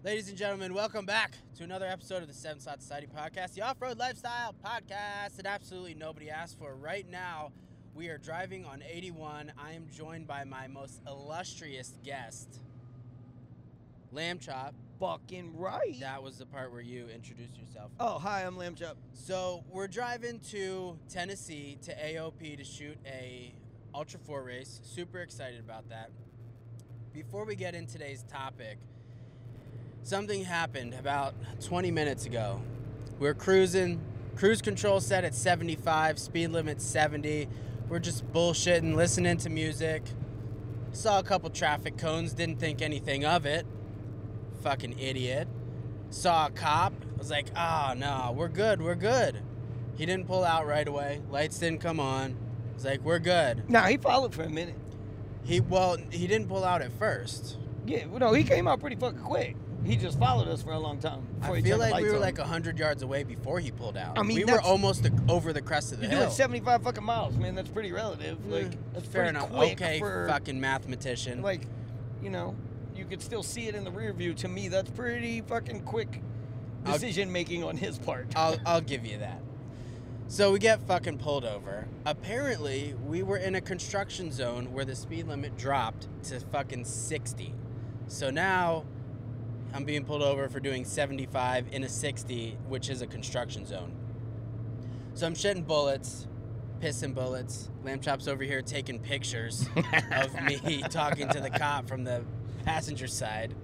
Ladies and gentlemen, welcome back to another episode of the Seven Slot Society Podcast, the off-road lifestyle podcast that absolutely nobody asked for. Right now, we are driving on 81. I am joined by my most illustrious guest, Lamb Chop. Fucking right. That was the part where you introduced yourself. Oh, hi, I'm Lamb Chop. So we're driving to Tennessee to AOP to shoot a Ultra 4 race. Super excited about that. Before we get into today's topic, something happened about 20 minutes ago. We're cruising, cruise control set at 75, speed limit 70. We're just bullshitting, listening to music. Saw a couple traffic cones, didn't think anything of it. Fucking idiot. Saw a cop, was like, oh no, we're good. He didn't pull out right away. Lights didn't come on. Was like, we're good. Nah, he followed for a minute. He didn't pull out at first. Yeah, well, no, he came out pretty fucking quick. He just followed us for a long time. I feel like we were like 100 yards away before he pulled out. I mean, we were almost over the crest of the you're hill. doing 75 fucking miles, man. That's pretty relative. Like, that's fair pretty enough. quick Okay, for, fucking mathematician. like, you know, you could still see it in the rear view. To me, that's pretty fucking quick decision making on his part. I'll give you that. So we get fucking pulled over. Apparently, we were in a construction zone where the speed limit dropped to fucking 60. So now I'm being pulled over for doing 75 in a 60, which is a construction zone. So I'm shitting bullets, pissing bullets. Lamb Chop's over here taking pictures of me talking to the cop from the passenger side.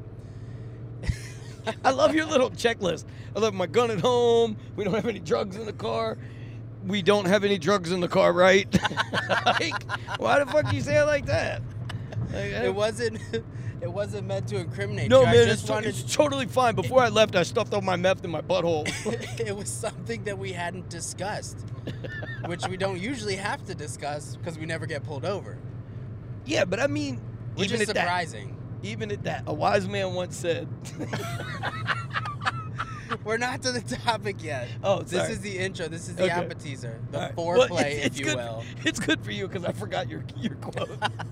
I love your little checklist. I love my gun at home. We don't have any drugs in the car. We don't have any drugs in the car, right? Like, why the fuck you say it like that? Like, It wasn't meant to incriminate no, you. man, I just wanted it's totally fine. Before I left, I stuffed all my meth in my butthole. it was something that we hadn't discussed, which we don't usually have to discuss because we never get pulled over, Yeah, but I mean, which even is at that, surprising. even at that, a wise man once said. We're not to the topic yet. Oh, This sorry. is the intro. This is the Okay. appetizer, the All right. foreplay, Well, it's if you good, will. It's good for you because I forgot your quote.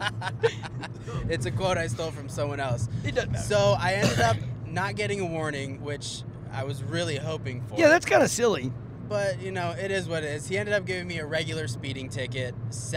It's a quote I stole from someone else. It doesn't matter. So I ended up not getting a warning, which I was really hoping for. Yeah, that's kind of silly. But, you know, it is what it is. He ended up giving me a regular speeding ticket,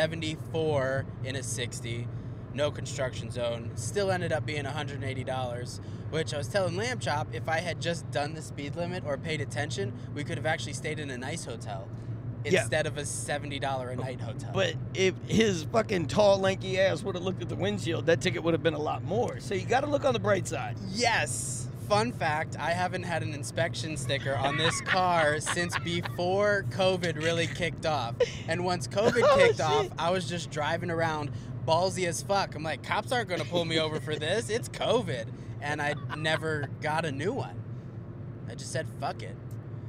74 in a 60, no construction zone. Still ended up being $180, which I was telling Lamb Chop, if I had just done the speed limit or paid attention, we could have actually stayed in a nice hotel Yeah. instead of a $70 a night hotel. But if his fucking tall, lanky ass would have looked at the windshield, that ticket would have been a lot more. So you got to look on the bright side. Yes. Fun fact, I haven't had an inspection sticker on this car since before COVID really kicked off. And once COVID kicked off, shit. I was just driving around ballsy as fuck. I'm like, cops aren't going to pull me over for this. It's COVID. And I never got a new one. I just said, fuck it.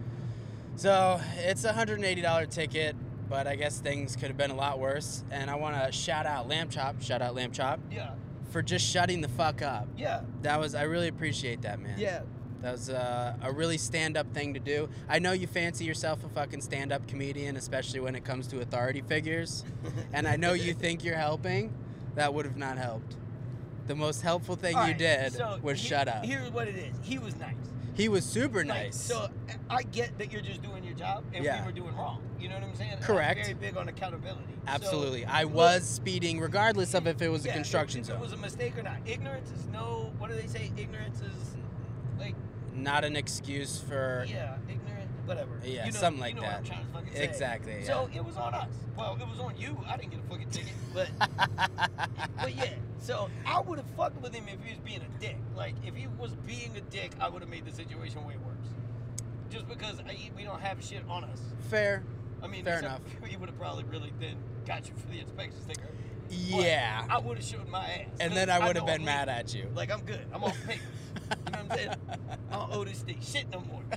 So it's a $180 ticket, but I guess things could have been a lot worse. And I want to shout out Lamb Chop, Yeah. for just shutting the fuck up. Yeah. I really appreciate that, man. Yeah. That was a really stand-up thing to do. I know you fancy yourself a fucking stand-up comedian, especially when it comes to authority figures. And I know you think you're helping. That would have not helped. The most helpful thing All you right, did so was shut up. Here's what it is. He was nice. He was super Like, nice. so I get that you're just doing your job, and Yeah. we were doing wrong. You know what I'm saying? Correct. I'm very big on accountability. Absolutely. So, I was speeding regardless of if it was a yeah, construction if zone. it was a mistake or not. Ignorance is no. What do they say? Ignorance is like. Not an excuse for... Yeah, ignorant, whatever. Yeah, you know, something like you know that. What I'm trying to fucking say. Exactly, yeah. So it was on us. Well, it was on you. I didn't get a fucking ticket, but yeah. So I would have fucked with him if he was being a dick. Like if he was being a dick, I would have made the situation way worse. Just because we don't have shit on us. Fair. I mean, Fair except enough. He would have probably really then got you for the inspection sticker. Yeah. But I would have showed my ass. And then I would have been mad at you. Like I'm good. I'm off paper. You know what I'm saying? I don't owe this thing shit no more.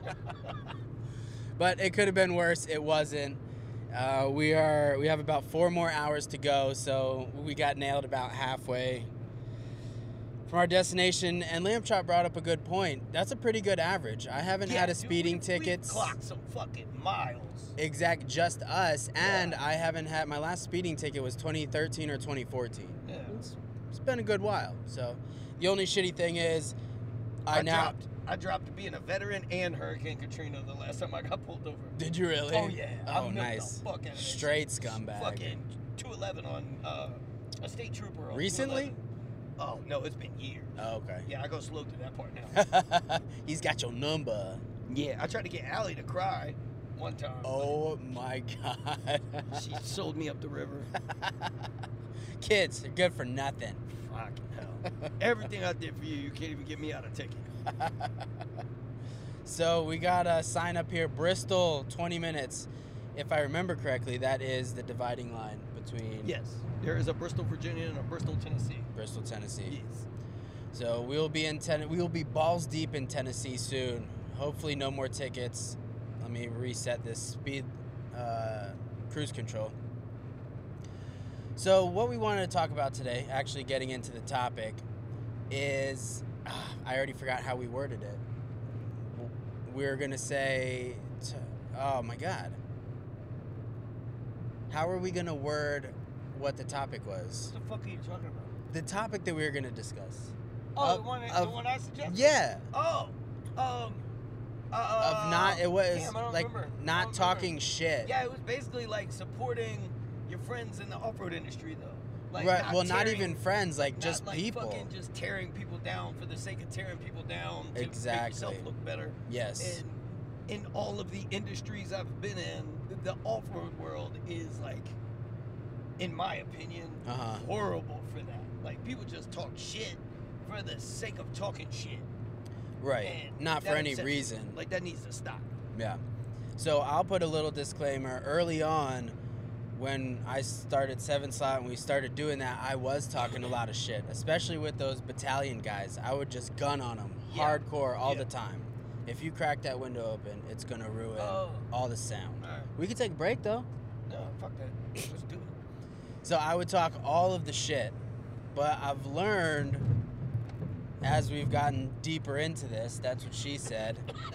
But it could have been worse. It wasn't. We have about 4 more hours to go, so we got nailed about halfway from our destination. And Lamb Chop brought up a good point. That's a pretty good average. I haven't had a dude, speeding we ticket. clocked some fucking miles. Exact, just us. And Yeah. I haven't had, my last speeding ticket was 2013 or 2014. Yeah. It's been a good while. So the only shitty thing is I know. I dropped being a veteran and Hurricane Katrina the last time I got pulled over. Did you really? Oh yeah. Oh, I milked nice. the fuck out of that Straight shit. scumbag. Fucking 211 on a state trooper. On Recently? 211. Oh no, it's been years. Oh, okay. Yeah, I go slow through that part now. He's got your number. Yeah, I tried to get Allie to cry one time. Oh my God. She sold me up the river. Kids, they're good for nothing. Fucking hell. Everything I did for you, you can't even get me out of ticket. So we got a sign up here, Bristol, 20 minutes. If I remember correctly, that is the dividing line between Yes, there is a Bristol, Virginia, and a Bristol, Tennessee. Bristol, Tennessee. Yes. So we will be balls deep in Tennessee soon. Hopefully, no more tickets. Let me reset this speed cruise control. So what we wanted to talk about today, actually getting into the topic, is I already forgot how we worded it. We're gonna say, oh my God, how are we gonna word what the topic was? What the fuck are you talking about? The topic that we were gonna discuss. Oh, the one I suggested? Yeah. Oh, Of not, it was damn, I don't like remember. I not don't talking remember. shit. Yeah, it was basically like supporting your friends in the off-road industry, though. Like, Right. not Well, not tearing- even friends, like not just like people. fucking just tearing people down for the sake of tearing people down to Exactly. make yourself look better. Yes. And in all of the industries I've been in, the off-road world is like, in my opinion, Uh-huh. horrible for that. Like, people just talk shit for the sake of talking shit. Right. And Not for that any upsets me. reason. Like, that needs to stop. Yeah. So I'll put a little disclaimer early on. When I started 7 Slot and we started doing that, I was talking a lot of shit, especially with those battalion guys. I would just gun on them Yeah. hardcore all Yeah. the time. If you crack that window open, it's going to ruin Oh. all the sound. All right. We could take a break, though. No, fuck that. Let's do it. So I would talk all of the shit, but I've learned as we've gotten deeper into this, that's what she said.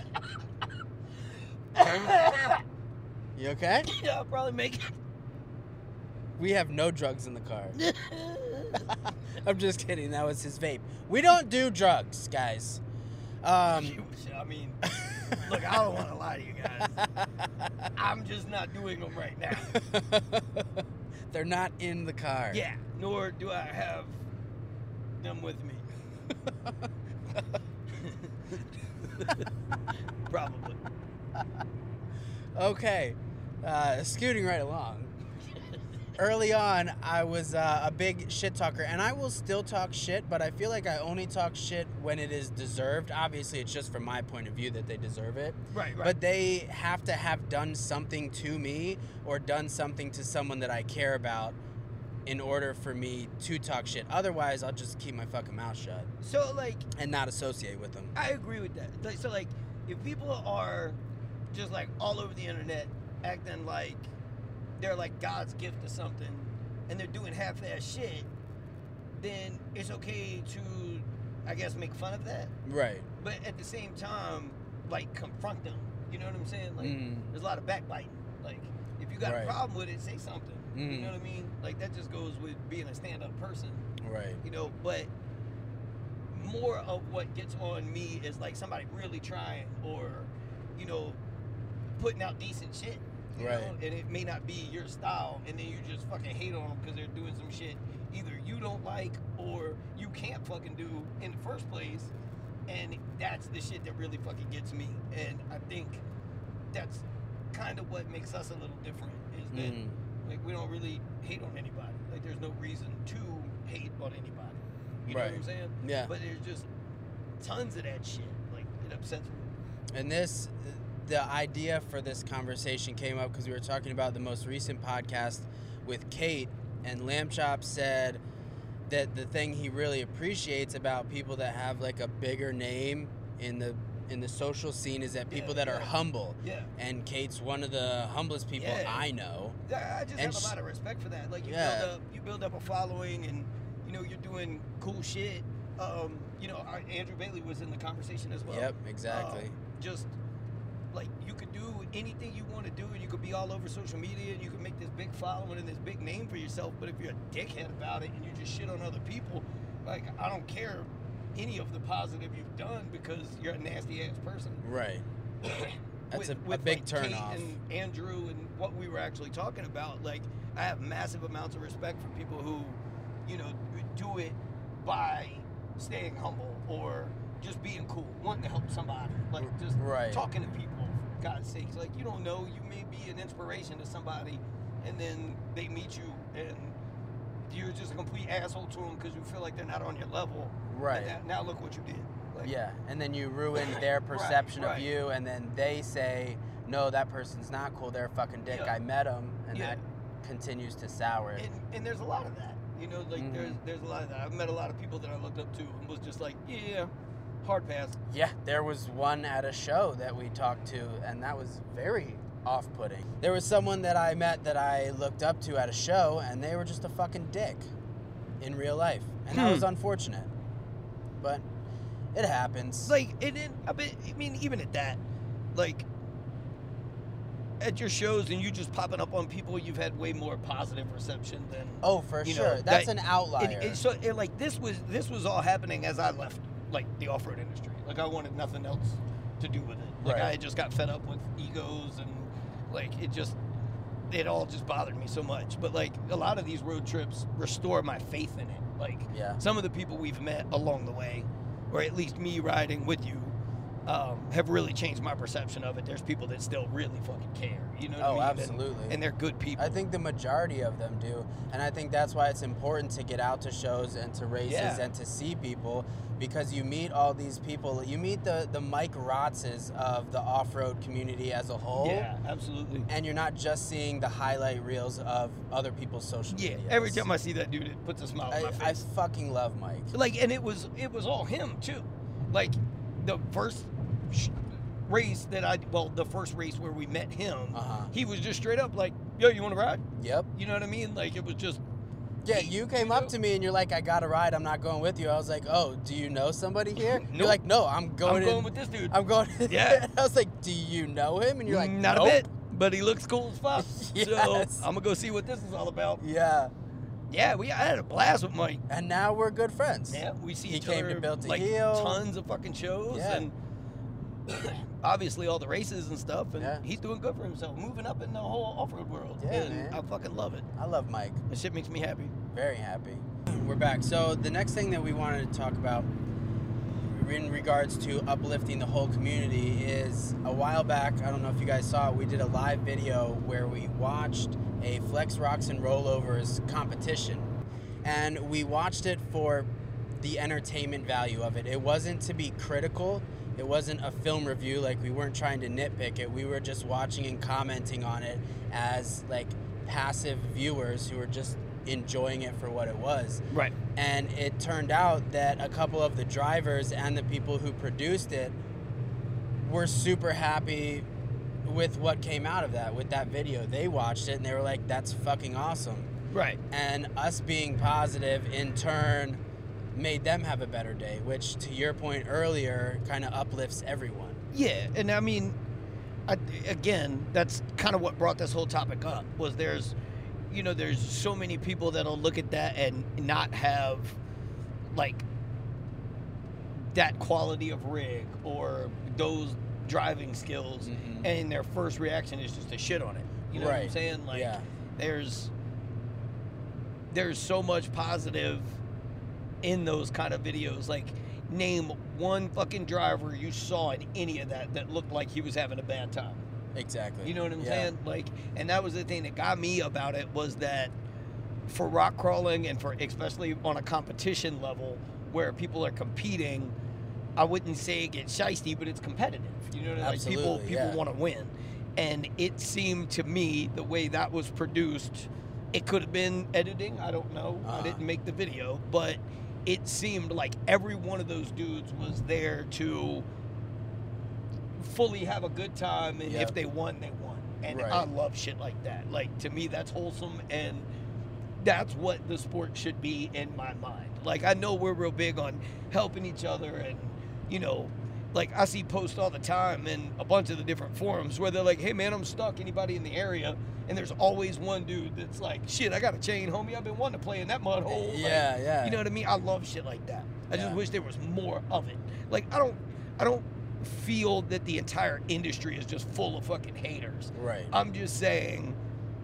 You okay? Yeah, I'll probably make it. We have no drugs in the car. I'm just kidding. That was his vape. We don't do drugs, guys. I mean, look, I don't want to lie to you guys. I'm just not doing them right now. They're not in the car. Yeah, nor do I have them with me. Probably. Okay. Scooting right along. Early on, I was a big shit talker, and I will still talk shit, but I feel like I only talk shit when it is deserved. Obviously, it's just from my point of view that they deserve it. Right. But they have to have done something to me or done something to someone that I care about in order for me to talk shit. Otherwise, I'll just keep my fucking mouth shut So, like, and not associate with them. I agree with that. Like, so, like, if people are just, like, all over the internet acting like they're, like, God's gift to something and they're doing half-ass shit, then it's okay to, I guess, make fun of that. Right. But at the same time, like, confront them. You know what I'm saying? Like, Mhm. there's a lot of backbiting. Like, if you got Right. a problem with it, say something. You Mhm. know what I mean? Like, that just goes with being a stand-up person. Right. You know, but more of what gets on me is, like, somebody really trying or, you know, putting out decent shit. You Right. know? And it may not be your style, and then you just fucking hate on them because they're doing some shit either you don't like or you can't fucking do in the first place. And that's the shit that really fucking gets me. And I think that's kind of what makes us a little different is that, Mhm. like, we don't really hate on anybody. Like, there's no reason to hate on anybody. You know Right. what I'm saying? Yeah. But there's just tons of that shit. Like, it upsets me. And the idea for this conversation came up because we were talking about the most recent podcast with Kate, and Lamb Chop said that the thing he really appreciates about people that have like a bigger name in the social scene is that people Yeah, that are yeah. humble. Yeah. And Kate's one of the humblest people Yeah. I know. I just And have a lot of respect for that. Like, Yeah. you build up a following, and you know you're doing cool shit. You know, Andrew Bailey was in the conversation as well. Yep, exactly. Just like, you could do anything you want to do, and you could be all over social media, and you can make this big following and this big name for yourself. But if you're a dickhead about it and you just shit on other people, like, I don't care any of the positive you've done because you're a nasty ass person. Right. That's a with big like turn Kate off. and Andrew and what we were actually talking about. Like, I have massive amounts of respect for people who, you know, do it by staying humble or just being cool, wanting to help somebody, like just talking to people, for God's sakes. Like, you don't know, you may be an inspiration to somebody, and then they meet you, and you're just a complete asshole to them because you feel like they're not on your level. Right. And now look what you did. Like, yeah, and then you ruin their perception of you, and then they say, no, that person's not cool, they're a fucking dick, I met him, and that continues to sour. And there's a lot of that. You know, like there's a lot of that. I've met a lot of people that I looked up to and was just like, yeah, hard pass. Yeah, there was one at a show that we talked to, and that was very off-putting. There was someone that I met that I looked up to at a show, and they were just a fucking dick in real life, and that was unfortunate. But it happens. Like, I mean, even at that, like, at your shows and you just popping up on people, you've had way more positive reception than. Oh, for sure. That's an outlier. So, like, this was all happening as I left, like, the off-road industry. Like, I wanted nothing else to do with it. Like, I had just got fed up with egos and, like, it all just bothered me so much. But, like, a lot of these road trips restore my faith in it. Like, some of the people we've met along the way, or at least me riding with you, have really changed my perception of it. There's people that still really fucking care. You know what I mean? Absolutely. And they're good people. I think the majority of them do. And I think that's why it's important to get out to shows and to races and to see people, because you meet all these people. You meet the Mike Rotzes of the off-road community as a whole. Yeah, absolutely. And you're not just seeing the highlight reels of other people's social media. Yeah, every time I see that dude, it puts a smile on my face. I fucking love Mike. Like, and it was all him, too. Like, the first race the first race where we met him, he was just straight up like, yo, you want to ride? Yep. You know what I mean? Like, it was just... Yeah, you came up to me and you're like, I got to ride, I'm not going with you. I was like, oh, do you know somebody here? Nope. You're like, no, I'm going with this dude. I'm going... Yeah. I was like, do you know him? And you're like, not nope. a bit, but he looks cool as fuck. Yes. So I'm going to go see what this is all about. Yeah. Yeah, I had a blast with Mike. And now we're good friends. Yeah, we see each He came other to Built to like Heal. tons of fucking shows and obviously all the races and stuff, and he's doing good for himself, moving up in the whole off-road world. Yeah, and man. I fucking love it. I love Mike. That shit makes me happy. Very happy. We're back. So the next thing that we wanted to talk about in regards to uplifting the whole community is, a while back, I don't know if you guys saw it, we did a live video where we watched a Flex Rocks and Rollovers competition. And we watched it for the entertainment value of it. It wasn't to be critical. It wasn't a film review. Like, we weren't trying to nitpick it. We were just watching and commenting on it as, like, passive viewers who were just enjoying it for what it was. Right. And it turned out that a couple of the drivers and the people who produced it were super happy with what came out of that, with that video. They watched it and they were like, that's fucking awesome. Right. And us being positive in turn made them have a better day, which, to your point earlier, kind of uplifts everyone. Yeah, and I mean, again, that's kind of what brought this whole topic up, was there's so many people that'll look at that and not have, like, that quality of rig or those driving skills, and their first reaction is just to shit on it. You know what I'm saying? Like, there's so much positive in those kind of videos. Like, name one fucking driver you saw in any of that looked like he was having a bad time. Exactly. You know what I'm saying? Like, and that was the thing that got me about it, was that for rock crawling and for, especially on a competition level where people are competing, I wouldn't say it gets shiesty, but it's competitive. You know what I mean? Like, people want to win. And it seemed to me, the way that was produced, it could have been editing, I don't know. I didn't make the video, but it seemed like every one of those dudes was there to fully have a good time, and if they won, they won. And I love shit like that. Like, to me, that's wholesome, and that's what the sport should be in my mind. Like, I know we're real big on helping each other, and, you know, like, I see posts all the time in a bunch of the different forums where they're like, hey, man, I'm stuck, anybody in the area? And there's always one dude that's like, shit, I got a chain, homie. I've been wanting to play in that mud hole. Yeah, like, yeah. You know what I mean? I love shit like that. I just Yeah. wish there was more of it. Like I don't feel that the entire industry is just full of fucking haters. Right. I'm just saying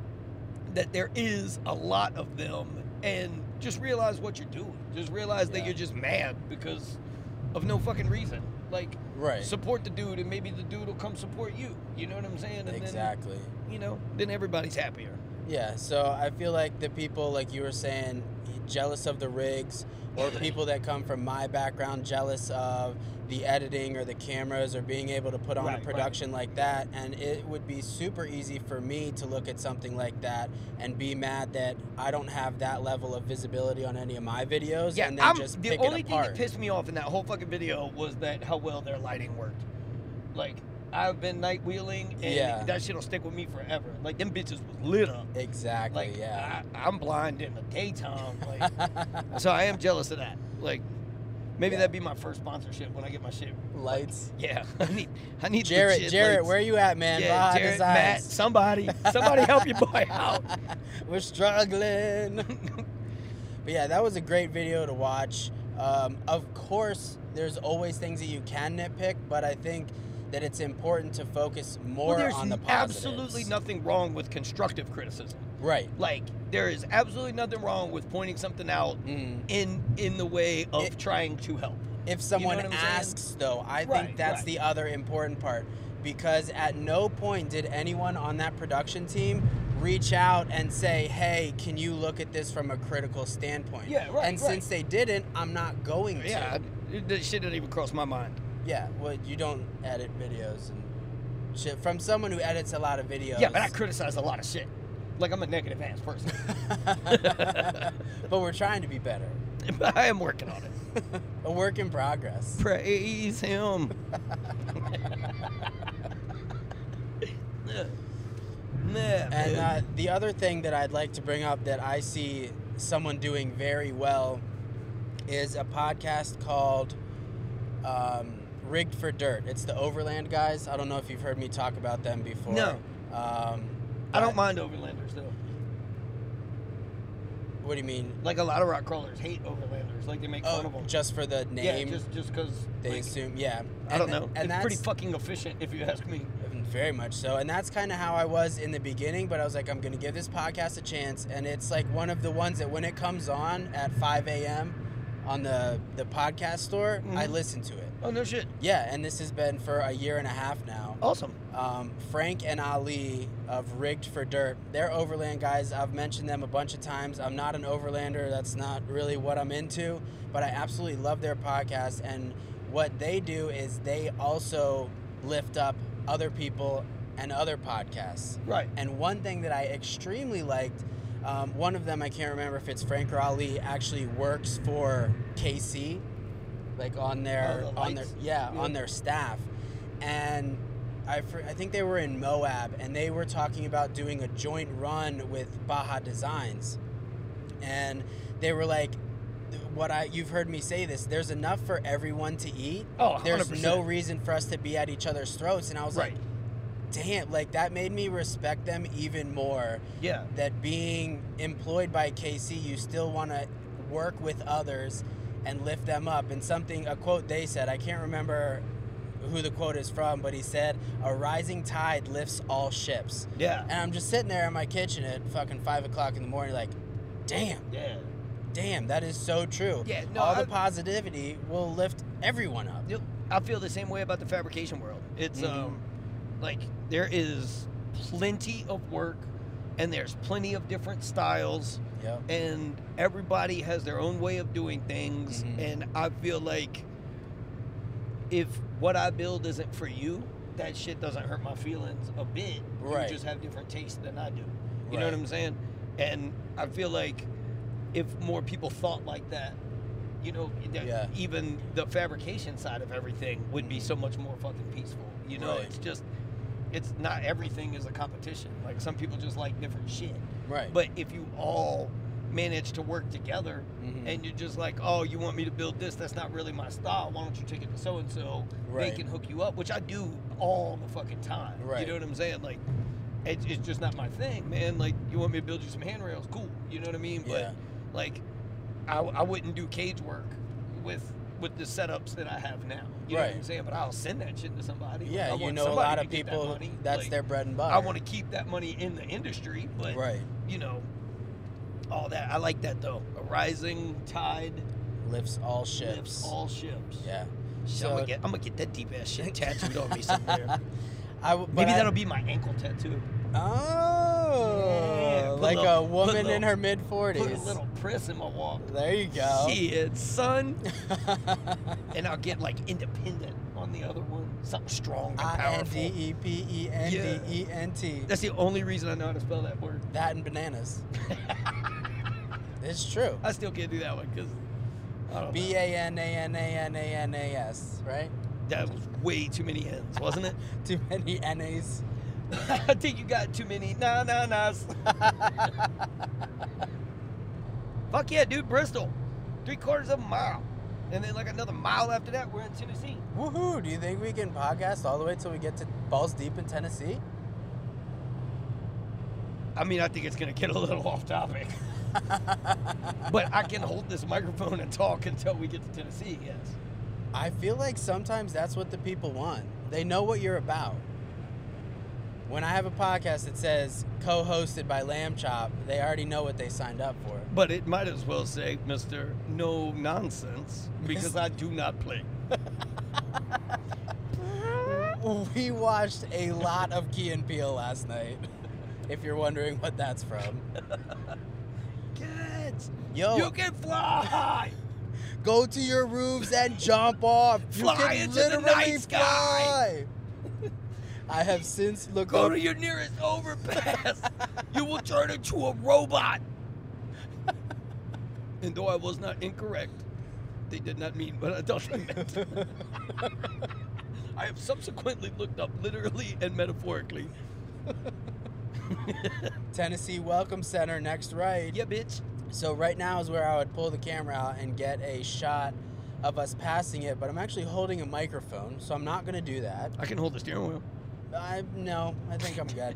that there is a lot of them, and just realize what you're doing. Just realize that Yeah. you're just mad because of no fucking reason. Like, Right. support the dude, and maybe the dude will come support you. You know what I'm saying? And Exactly. then, you know, then everybody's happier. Yeah, so I feel like the people, like you were saying, jealous of the rigs, or people that come from my background, jealous of the editing or the cameras or being able to put on Right, a right. production like that. And it would be super easy for me to look at something like that and be mad that I don't have that level of visibility on any of my videos, Yeah, and then just the pick only it thing that apart. pissed me off in that whole fucking video was that how well their lighting worked. Like, I've been night wheeling, and Yeah. that shit'll stick with me forever. Like, them bitches was lit up. Exactly, Like, yeah. I'm blind in the daytime. Like, so I am jealous of that. Like, maybe Yeah. that'd be my first sponsorship when I get my shit. Lights. Yeah, I need Jared, legit Jared, lights. where you at, man? Yeah, Baja Jared, Designs. Matt, somebody help your boy out. We're struggling. But yeah, that was a great video to watch. Of course, there's always things that you can nitpick, but I think that it's important to focus more Well, there's on the positives. absolutely nothing wrong with constructive criticism. Right. Like, there is absolutely nothing wrong with pointing something out Mhm. in the way of trying to help. If someone what I'm saying? asks, though, I think Right, that's right. the other important part. Because at no point did anyone on that production team reach out and say, hey, can you look at this from a critical standpoint? Yeah, right, And right. since they didn't, I'm not going to. Yeah, that shit didn't even cross my mind. Yeah, well, you don't edit videos and shit. From someone who edits a lot of videos. Yeah, but I criticize a lot of shit. Like, I'm a negative ass person. But we're trying to be better. But I am working on it. A work in progress. Praise him. And the other thing that I'd like to bring up that I see someone doing very well is a podcast called Rigged for Dirt. It's the Overland guys. I don't know if you've heard me talk about them before. No. I I don't mind overlanders, though. What do you mean? Like, a lot of rock crawlers hate overlanders. Like, they make fun of them. Just for the name? Yeah, just because They assume, yeah. I don't know. And It's that's pretty fucking efficient, if you ask me. very much so. And that's kind of how I was in the beginning, but I was like, I'm going to give this podcast a chance. And it's like one of the ones that when it comes on at 5 a.m. on the podcast store, I listen to it. Oh, no shit. Yeah, and this has been for a year and a half now. Awesome. Frank and Ali of Rigged for Dirt, they're overland guys. I've mentioned them a bunch of times. I'm not an overlander. That's not really what I'm into, but I absolutely love their podcast. And what they do is they also lift up other people and other podcasts. Right. And one thing that I extremely liked, one of them, I can't remember if it's Frank or Ali, actually works for KC, like on their on their staff. And I think they were in Moab, and they were talking about doing a joint run with Baja Designs. And they were like, you've heard me say this, there's enough for everyone to eat. Oh, 100%. There's no reason for us to be at each other's throats. And I was Right. like, damn, like that made me respect them even more. Yeah. That being employed by KC, you still want to work with others and lift them up. And a quote they said, I can't remember who the quote is from, but he said, a rising tide lifts all ships. Yeah. And I'm just sitting there in my kitchen at fucking 5 o'clock in the morning like, damn, that is so true. Yeah, no, all the positivity will lift everyone up. Yep. I feel the same way about the fabrication world. It's like there is plenty of work, and there's plenty of different styles, Yep. and everybody has their own way of doing things. And I feel like if what I build isn't for you, that shit doesn't hurt my feelings a bit. Right. You just have different tastes than I do. You Right. know what I'm saying? And I feel like if more people thought like that, you know, even the fabrication side of everything would be so much more fucking peaceful. You know, Right. it's not everything is a competition. Like, some people just like different shit. Right. But if you all manage to work together and you're just like, oh, you want me to build this? That's not really my style. Why don't you take it to so-and-so? Right. They can hook you up, which I do all the fucking time. Right. You know what I'm saying? Like, it's just not my thing, man. Like, you want me to build you some handrails? Cool. You know what I mean? Yeah. But, like, I wouldn't do cage work with with the setups that I have now. You know what I'm saying? But I'll send that shit to somebody. Yeah, like, you know, a lot of people, that's like, their bread and butter. I want to keep that money in the industry, but, you know, all that. I like that, though. A rising tide lifts all ships. Lifts all ships. Yeah. So I'm gonna get that deep ass shit tattooed on me somewhere. Maybe that'll be my ankle tattoo. Oh, yeah, like a woman in her mid-40s. Put a little press in my walk. There you go. Shit, son. And I'll get like independent on the other one. Something strong and powerful. INDEPENDENT. Yeah. That's the only reason I know how to spell that word. That and bananas. It's true. I still can't do that one because I don't know. BANANANANAS, right? That was way too many N's, wasn't it? Too many NAs. I think you got too many nas. Fuck yeah, dude, Bristol. 3/4 of a mile. And then like another mile after that, we're in Tennessee. Woohoo! Do you think we can podcast all the way till we get to balls deep in Tennessee? I mean, I think it's going to get a little off topic. But I can hold this microphone and talk until we get to Tennessee, yes. I feel like sometimes that's what the people want. They know what you're about. When I have a podcast that says co-hosted by Lamb Chop, they already know what they signed up for. But it might as well say Mr. No Nonsense, because I do not play. We watched a lot of Key and Peele last night, if you're wondering what that's from. Kids, yo, you can fly! Go to your roofs and jump off. Fly you can into literally the night fly. sky. I have since looked Go up. to your nearest overpass. You will turn into a robot. And though I was not incorrect, they did not mean what I thought they meant. I have subsequently looked up literally and metaphorically. Tennessee Welcome Center, next right. Yeah, bitch. So right now is where I would pull the camera out and get a shot of us passing it, but I'm actually holding a microphone, so I'm not going to do that. I can hold the steering wheel. No, I think I'm good.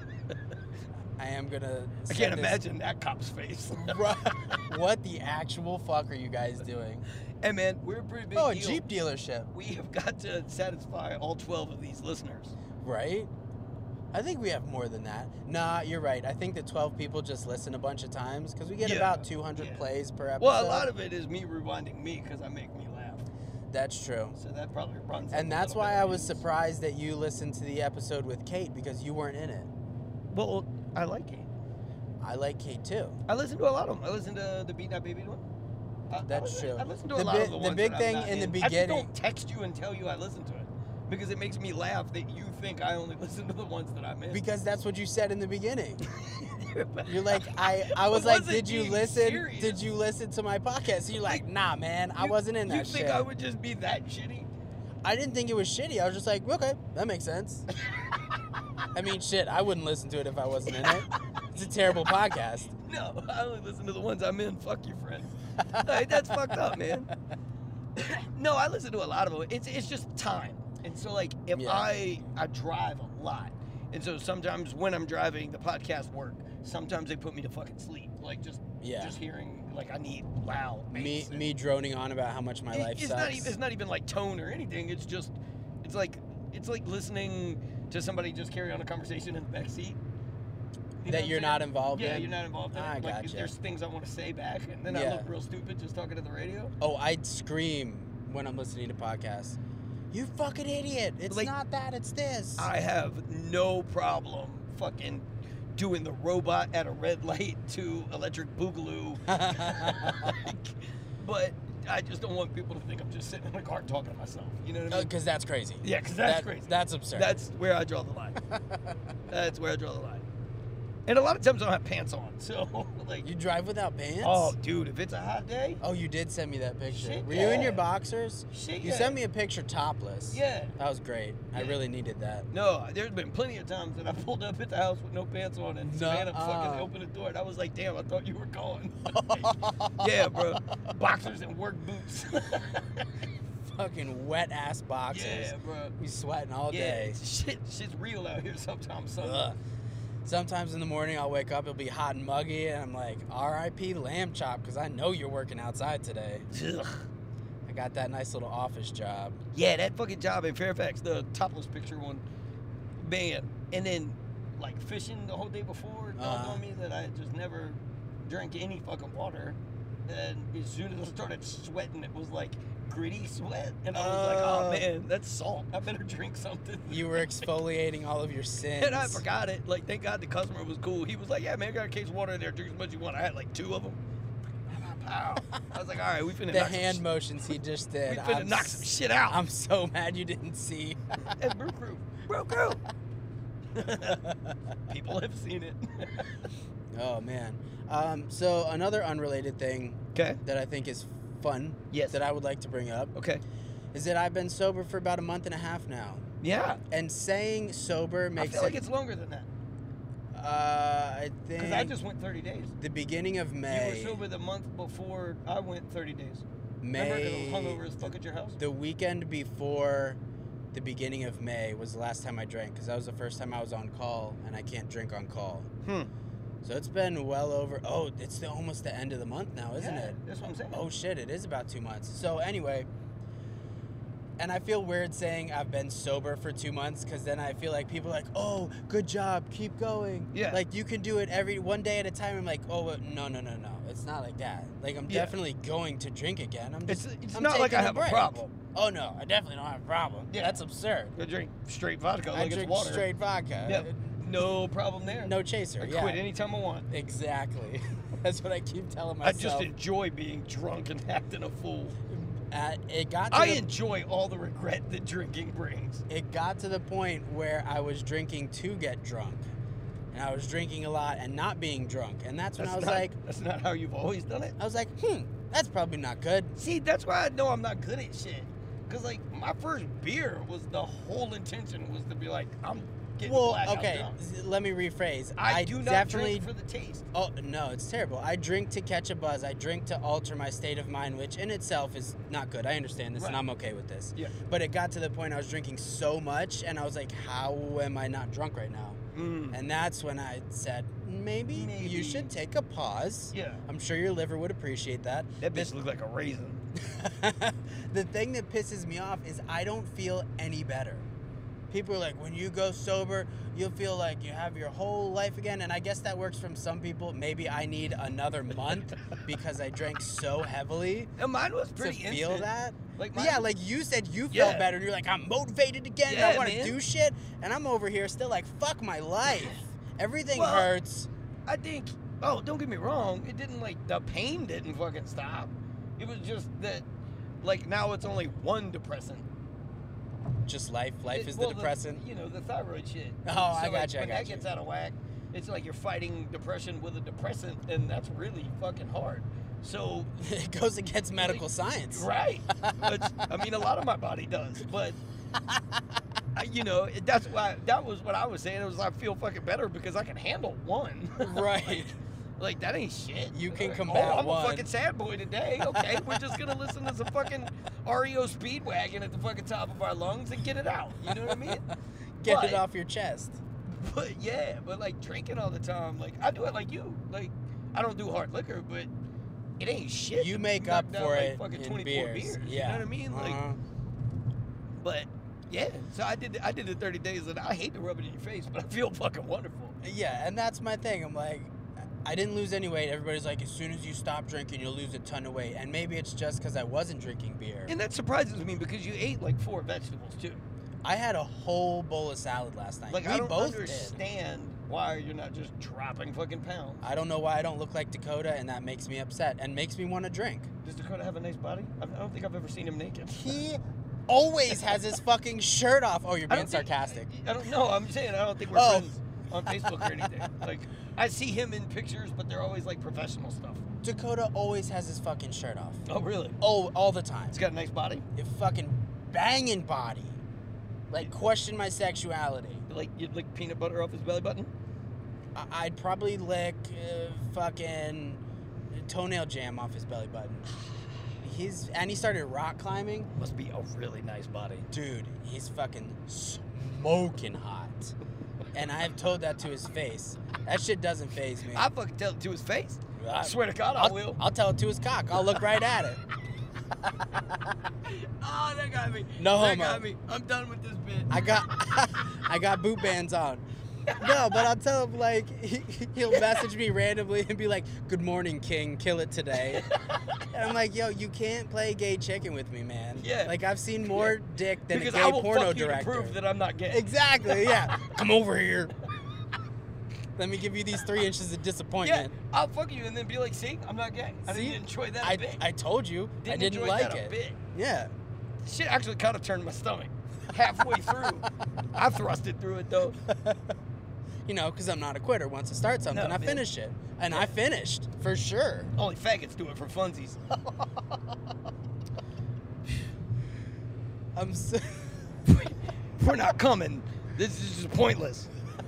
I am going to... I can't imagine that cop's face. What the actual fuck are you guys doing? Hey, man, we're a pretty big deal. A Jeep dealership. We have got to satisfy all 12 of these listeners. Right? I think we have more than that. Nah, you're right. I think the 12 people just listen a bunch of times because we get about 200 plays per episode. Well, a lot of it is me rewinding me because I make me laugh. That's true. So that probably runs. And that's why I was surprised that you listened to the episode with Kate because you weren't in it. Well, I like Kate. I like Kate too. I listen to a lot of them. I listen to the Beat That Baby one. That's true. I listen to a lot of the ones big thing in the beginning. I just don't text you and tell you I listen to it. Because it makes me laugh that you think I only listen to the ones that I'm in. Because that's what you said in the beginning. You're like, I was like, did you listen? Serious. Did you listen to my podcast? And you're like, nah, man, I wasn't in that shit. You think I would just be that shitty? I didn't think it was shitty. I was just like, okay, that makes sense. I mean, shit, I wouldn't listen to it if I wasn't in it. It's a terrible podcast. No, I only listen to the ones I'm in. Fuck you, friend. Like, that's fucked up, man. No, I listen to a lot of them. It's just time. And so, like, if I drive a lot, and so sometimes when I'm driving, the podcast work. Sometimes they put me to fucking sleep. Like, just hearing, like, I need loud bass. Me droning on about how much my life sucks. It's not even, like, tone or anything. It's just, it's like listening to somebody just carry on a conversation in the backseat. That you're not involved in? Yeah, you're not involved in it. I like, gotcha. There's things I want to say back, and then I look real stupid just talking to the radio. Oh, I'd scream when I'm listening to podcasts. You fucking idiot. It's like, not that, it's this. I have no problem fucking doing the robot at a red light to Electric Boogaloo. But I just don't want people to think I'm just sitting in a car talking to myself. You know what I mean? Because that's crazy. Yeah, because that's crazy. That's absurd. That's where I draw the line. That's where I draw the line. And a lot of times I don't have pants on, so like. You drive without pants? Oh, dude, if it's a hot day. Oh, you did send me that picture. Shit, Were you in your boxers? Shit, you sent me a picture topless. Yeah. That was great. Yeah. I really needed that. No, there's been plenty of times that I pulled up at the house with no pants on and Savannah fucking opened the door and I was like, damn, I thought you were gone. Yeah, bro. Boxers and work boots. Fucking wet ass boxers. Yeah, bro. You sweating all day. Shit's real out here sometimes, son. Sometimes in the morning I'll wake up, it'll be hot and muggy, and I'm like, R.I.P. Lamb Chop, because I know you're working outside today. Ugh. I I got that nice little office job. Yeah, that fucking job in Fairfax, the topless picture one, man. And then, like, fishing the whole day before dawned on me that I had just never drank any fucking water. And as soon as I started sweating, it was like gritty sweat. And I was like, oh man, that's salt. I better drink something. You were exfoliating all of your sins. And I forgot it. Like, thank God the customer was cool. He was like, yeah, man, I got a case of water in there. Drink as much as you want. I had like 2 of them. Pow. I was like, all right, we finna the knock hand motions he just did. We finna knock some shit out. I'm so mad you didn't see. And Brew Crew. Brew Crew. People have seen it. Oh, man. So another unrelated thing Okay. that I think is fun Yes. that I would like to bring up Okay. is that I've been sober for about a month and a half now. Yeah. And saying sober I makes feel like it's longer than that. I think Because I just went 30 days. the beginning of May. You were sober the month before I went 30 days. May. Remember it was hungover as fuck at your house? The weekend before the beginning of May was the last time I drank because that was the first time I was on call, and I can't drink on call. So it's been well over. Oh, it's almost the end of the month now, isn't it? That's what I'm saying. Oh shit, it is about 2 months. So anyway, and I feel weird saying I've been sober for 2 months because then I feel like people are like, oh, good job, keep going. Yeah. Like you can do it one day at a time. I'm like, oh, no. It's not like that. Like I'm definitely going to drink again. It's I'm not like taking I have a break. problem. Oh no, I definitely don't have a problem. Yeah. That's absurd. I drink straight vodka I like it's drink water. straight vodka. Yep. No problem there. No chaser. I yeah. quit anytime I want. Exactly. That's what I keep telling I myself. just enjoy being drunk and acting a fool. It got to I the, enjoy all the regret that drinking brings. it got to the point where I was drinking to get drunk. And I was drinking a lot and not being drunk. And that's when I was like, that's not how you've always done it. I was like, that's probably not good. See, that's why I know I'm not good at shit. Because, like, my first beer was the whole intention was to be like, I'm getting blackout okay, drunk. Let me rephrase. I do not definitely drink for the taste. Oh, no, it's terrible. I drink to catch a buzz. I drink to alter my state of mind, which in itself is not good. I understand this, and Right. I'm okay with this. Yeah. But it got to the point I was drinking so much, and I was like, how am I not drunk right now? And that's when I said, maybe you should take a pause. Yeah. I'm sure your liver would appreciate that. That bitch looked like a raisin. The thing that pisses me off is I don't feel any better. People are like, when you go sober, you'll feel like you have your whole life again. And I guess that works from some people. Maybe I need another month because I drank so heavily And mine was to pretty feel instant. that. Like mine, Yeah, like you said you Yeah. felt better. You're like, I'm motivated again. Yeah, I want to man. do shit. And I'm over here still like, fuck my life. Everything Well, hurts. I think, oh, don't get me wrong. It didn't, like, the pain didn't fucking stop. It was just that, like, now it's only one depressant. Just life. Life is the Well, depressant. You know, the thyroid shit. Oh, So, I like, got you. when that gets out of whack, it's like you're fighting depression with a depressant, and that's really fucking hard. So, It goes against medical science. right. Which, I mean, a lot of my body does, but, you know, that's why, that was what I was saying. It was, I feel fucking better because I can handle one. Right. Like, that ain't shit. You can Like, combat I'm one. a fucking sad boy today. Okay, we're just gonna listen to some fucking REO Speedwagon at the fucking top of our lungs and get it out. You know what I mean? Get it But- off your chest. But yeah, but like drinking all the time, like I do it like you. Like I don't do hard liquor, but it ain't shit. You to make knock up down, for like, it fucking in 24 beers. Yeah. You know what I mean? Like, Uh-huh. but yeah. So I did the 30 days, and I hate to rub it in your face, but I feel fucking wonderful. Yeah, and that's my thing. I'm like, I didn't lose any weight. Everybody's like, as soon as you stop drinking, you'll lose a ton of weight. And maybe it's just because I wasn't drinking beer. And that surprises me because you ate like 4 vegetables too. I had a whole bowl of salad last night. Like We I don't both did. understand why you're not just dropping fucking pounds. I don't know why I don't look like Dakota, and that makes me upset and makes me want to drink. Does Dakota have a nice body? I don't think I've ever seen him naked. He always has his fucking shirt off. Oh, you're I being don't think- sarcastic. I don't know. I'm saying I don't think we're Oh. friends on Facebook or anything. Like I see him in pictures, but they're always like professional stuff. Dakota always has his fucking shirt off. Oh really? Oh, all the time. He's got a nice body. A fucking banging body. Like, question my sexuality. Like you'd lick peanut butter off his belly button. I'd probably lick fucking toenail jam off his belly button. And he started rock climbing. Must be a really nice body. Dude, he's fucking smoking hot. And I have told that to his face. That shit doesn't faze me. I fucking tell it to his face. I I- swear to God, I will. I'll tell it to his cock. I'll look right at it. Oh, that got me. No that homo. got me. I'm done with this bit. I got boot bands on. No, but I'll tell him, like, he'll message me randomly and be like, "Good morning, King. Kill it today." And I'm like, "Yo, you can't play gay chicken with me, man. Yeah. Like, I've seen more dick than because a gay I will porno fuck you director." to prove that I'm not gay. Exactly, yeah. Come over here. Let me give you these 3 inches of Yeah, disappointment. I'll fuck you and then be like, see, I'm not gay. I See? didn't enjoy that a bit. I told you. I didn't enjoy like that it. a bit. Yeah. Shit actually kind of turned my stomach. Halfway through. I thrusted through it, though. You know, because I'm not a quitter. Once I start something, No, I man. finish it. And I finished, for sure. Only faggots do it for funsies. I'm so... We're not coming. This is just pointless.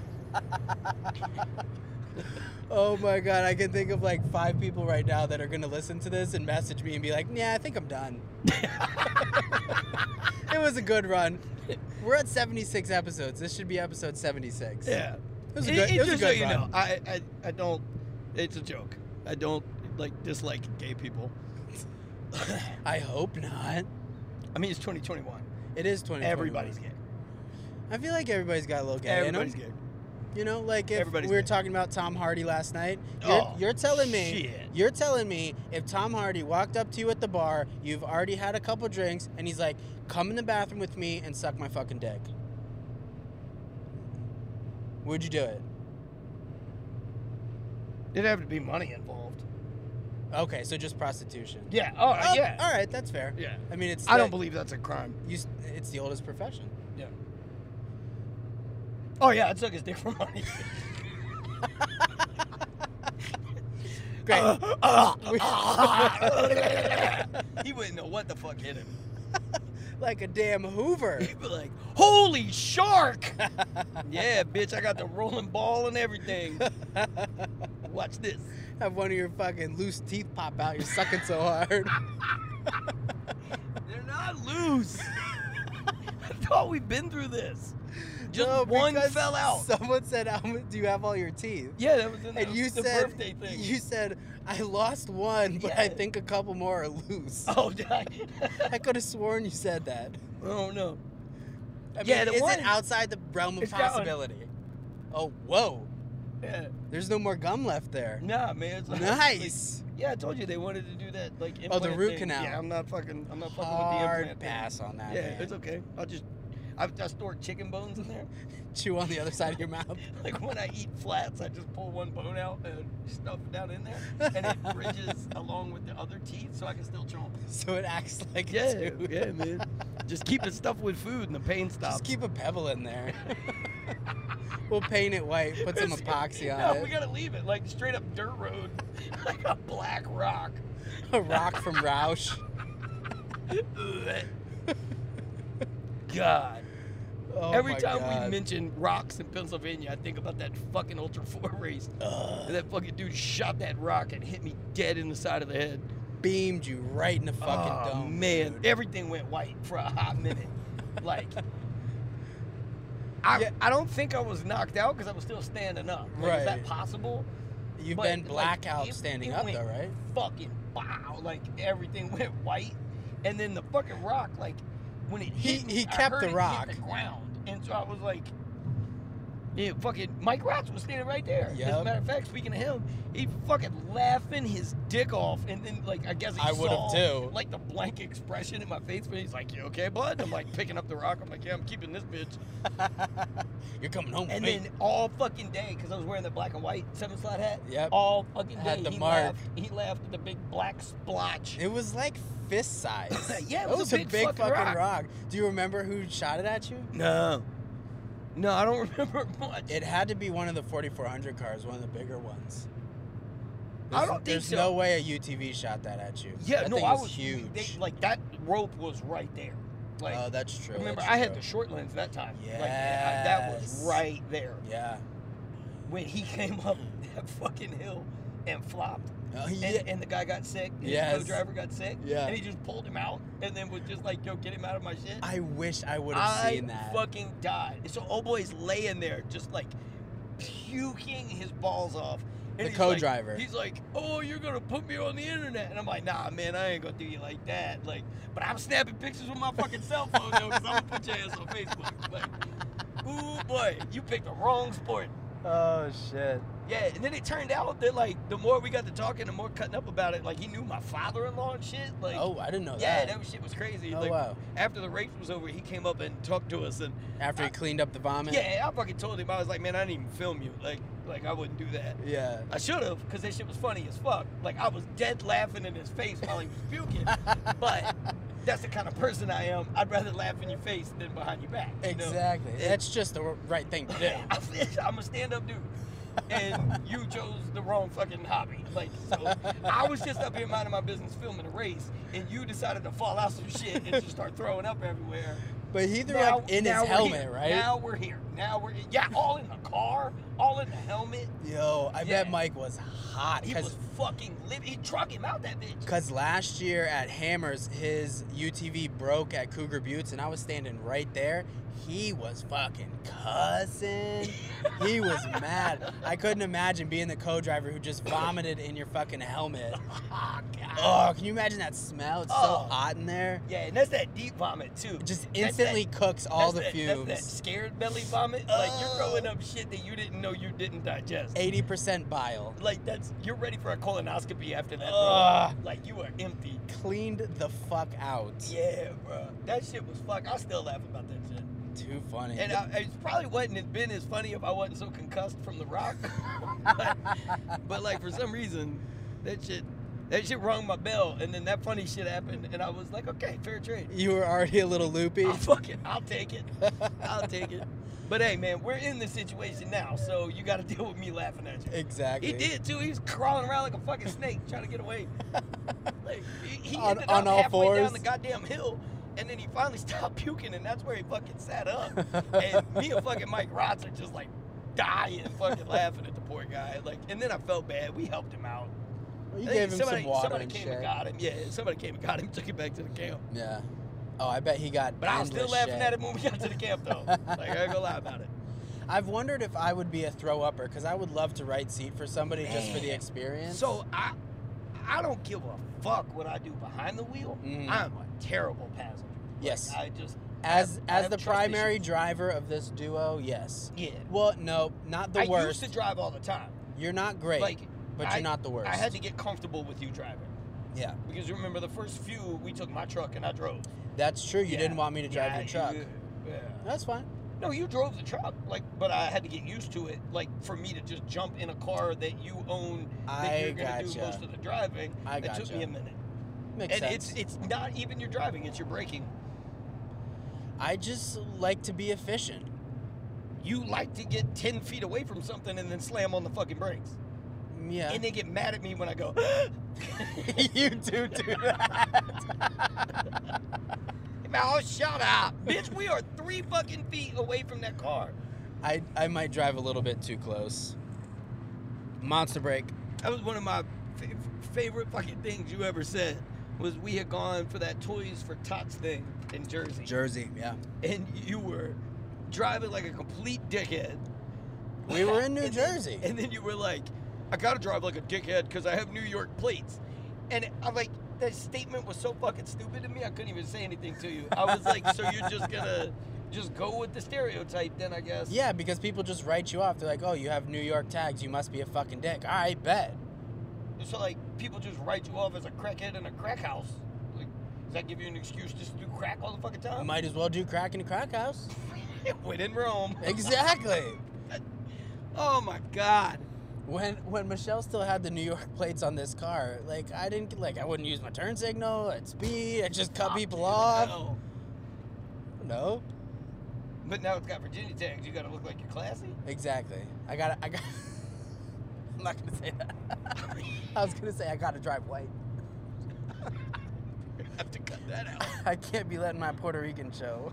Oh my God, I can think of like 5 people right now that are going to listen to this and message me and be like, "Yeah, I think I'm done." It was a good run. We're at 76 episodes. This should be episode 76. Yeah. It was a good, it was a just so good you run. know, I don't, it's a joke. I don't, like, dislike gay people. I hope not. I mean, it's 2021. It is 2021. Everybody's gay. I feel like everybody's got a little gay in Everybody's them. gay. You know, like if Everybody's we were gay. talking about Tom Hardy last night, Oh, you're telling me, shit. you're telling me if Tom Hardy walked up to you at the bar, you've already had a couple drinks, and he's like, "Come in the bathroom with me and suck my fucking dick." Would you do it? It'd have to be money involved. Okay, so just prostitution. Yeah. Yeah. All right, that's fair. Yeah. I mean, it's I don't believe that's a crime. it's the oldest profession. Yeah. Oh yeah, I'd suck his dick for money. Great. He wouldn't know what the fuck hit him. Like a damn Hoover. He'd be like, "Holy shark!" Yeah, bitch, I got the rolling ball and everything. Watch this. Have one of your fucking loose teeth pop out. You're sucking so hard. They're not loose. I thought we'd been through this. Just No, one because fell out. Someone said, "Do you have all your teeth?" Yeah, that was in And you the said, birthday thing. "You said I lost one, but I Yeah. think a couple more are loose." Oh, I I could have sworn you said that. don't know. I mean, Yeah, the is one- it outside the realm of It's got- possibility? Oh, whoa! Yeah. There's no more gum left there. Nah, man. It's like, Nice. like- yeah, I told you they wanted to do that, like, Oh, the implant root thing. canal. Yeah, I'm not fucking with the Hard implant thing. pass on that. Yeah, man. it's okay. I store chicken bones in there. Chew on the other side of your mouth. Like when I eat flats, I just pull one bone out and stuff it down in there, and it bridges along with the other teeth, so I can still chomp. So it acts like Yeah, a tooth. yeah, man. Just keep it stuffed with food, and the pain stops. Just keep a pebble in there. We'll paint it white, put some epoxy on No, it. we gotta leave it like straight up dirt road, like a black rock. A rock from Roush. God. Oh Every my time God. we mention rocks in Pennsylvania, I think about that fucking Ultra 4 race. And that fucking dude shot that rock and hit me dead in the side of the head. Beamed you right in the fucking Oh, dome. man, dude. everything went white for a hot minute. Like, Yeah. I don't think I was knocked out because I was still standing up. Like, is that Right. possible? You've But, been like, blackout it- standing it up went though, right? Fucking wow! Like everything went white, and then the fucking rock, like when it He- hit me, he I kept heard the it hit rock. the ground, and so I was like, yeah, fucking Mike Ratz was standing right there. As a Yep. matter of fact, speaking of him, he fucking laughing his dick off, and then like I guess he I would've saw too. like the blank expression in my face, but he's like, "You okay, bud?" I'm like picking up the rock. I'm like, "Yeah, I'm keeping this bitch." You're coming home with And me. then all fucking day, because I was wearing the black and white 7-slot hat. Yep. All fucking day, Had the he mark. laughed. He laughed at the big black splotch. It was like fist size. Yeah, it that was was a a big big fucking fucking rock. rock. Do you remember who shot it at you? No, I don't remember much. It had to be one of the 4400 cars, one of the bigger ones. I don't think There's so. no way a UTV shot that at you. Yeah, that no, thing I was was huge. like that rope was right there. Like, Oh, that's true. remember, that's I had true. the short lens that time. Like, that was Yes. right there Yeah. when he came up that fucking hill and flopped. Oh, yeah. And the guy got sick. His Yes. co-driver got sick. Yeah. And he just pulled him out and then was just like, "Yo, get him out of my shit." I wish I would have seen that. fucking died. So old boy's laying there just like puking his balls off, The he's co-driver. Like, he's like, oh, you're gonna put me on the internet, and I'm like, nah, man, I ain't gonna do you like that. Like, but I'm snapping pictures with my fucking cell phone though, because I'm gonna put your ass on Facebook. Like, ooh boy, you picked the wrong sport. Oh shit. Yeah, and then it turned out that like the more we got to talking, the more cutting up about it. Like he knew my father-in-law and shit. Like, Oh, I didn't know yeah, that. that shit was crazy. Oh, like, wow. After the race was over, he came up and talked to us, and After he cleaned up the vomit. yeah, I fucking told him, I was like, man, I didn't even film you. Like I wouldn't do that. Yeah. I should have, because that shit was funny as fuck. Like, I was dead laughing in his face while he was puking. But that's the kind of person I am. I'd rather laugh in your face than behind your back. You know? Exactly. And That's just the right thing to do. I'm a stand-up dude. And you chose the wrong fucking hobby. Like, so I was just up here minding my business filming a race, and you decided to fall out some shit and just start throwing up everywhere. But he threw up in his we're helmet, here. right? Now we're here. Yeah, all in the car, all in the helmet. Yo, I bet Mike was hot. He was fucking lit. He drug him out that bitch. Because last year at Hammers, his UTV broke at Cougar Buttes, and I was standing right there. He was fucking cussing. He was mad. I couldn't imagine being the co-driver who just vomited in your fucking helmet. Oh, God. Oh, can you imagine that smell? It's so hot in there. Yeah, and that's that deep vomit, too. It just instantly cooks all the fumes. That's that scared belly vomit. Like, you're throwing up shit that you didn't know you didn't digest. 80% bile. Like, you're ready for a colonoscopy after that, bro. Like, you are empty. Cleaned the fuck out. Yeah, bro. That shit was fuck. I still laugh about that shit. Too funny. And it probably wouldn't been as funny if I wasn't so concussed from the rock. but like, for some reason, that shit rung my bell, and then that funny shit happened, and I was like, okay, fair trade. You were already a little loopy. I'll take it. I'll take it. But hey, man, we're in this situation now, so you got to deal with me laughing at you. Exactly. He did too. He was crawling around like a fucking snake, trying to get away. Like he On- ended on up all halfway fours? down the goddamn hill, and then he finally stopped puking, and that's where he fucking sat up. And me and fucking Mike Rotz are just like dying, fucking laughing at the poor guy. Like, and then I felt bad. We helped him out. Well, you I think gave him some water somebody and came shit. and got him. Yeah, somebody came and got him, took him back to the camp. Yeah. Oh, I bet he got. But I was still endless laughing shit. at him when we got to the camp, though. Like, I ain't gonna lie about it. I've wondered if I would be a throw-upper, because I would love to right seat for somebody just for the Man. experience. So I don't give a fuck what I do behind the wheel. Mhm. I'm a terrible passenger. Yes. Like, I just as I have the trust primary issues. driver of this duo, yes. Yeah. Well, no, not the I worst. used to drive all the time. You're not great, Like, but you're not the worst. I had to get comfortable with you driving. Yeah, Because you remember the first few, we took my truck and I drove. that's true. You Yeah. didn't want me to drive your truck. Yeah. That's fine. No, you drove the truck, like, but I had to get used to it. Like, for me to just jump in a car that you own, that I you're gonna do gotcha. most of the driving, I it took gotcha. me a minute. Makes And sense. it's not even your driving; it's your braking. I just like to be efficient. You like to get 10 feet away from something and then slam on the fucking brakes. Yeah. And they get mad at me when I go, You do that. oh, shut up. Bitch, we are 3 fucking feet away from that car. I might drive a little bit too close. Monster brake. That was one of my favorite fucking things you ever said, was we had gone for that Toys for Tots thing in Jersey. Jersey, yeah. And you were driving like a complete dickhead. We were in New And then- Jersey. And then you were like, I gotta drive like a dickhead because I have New York plates. And I'm like, that statement was so fucking stupid to me, I couldn't even say anything to you. I was like, so you're just gonna just go with the stereotype then, I guess? Yeah, because people just write you off. They're like, oh, you have New York tags. You must be a fucking dick. All right, bet. So, like, people just write you off as a crackhead in a crack house. Like, does that give you an excuse just to do crack all the fucking time? Might as well do crack in a crack house. When in Rome. Exactly. Oh, my God. When Michelle still had the New York plates on this car, like, I wouldn't use my turn signal at speed. I just cut people off. No. No. But now it's got Virginia tags. You gotta look like you're classy. Exactly. I got. I'm not gonna say that. I was gonna say I gotta drive white. Have to cut that out. I can't be letting my Puerto Rican show.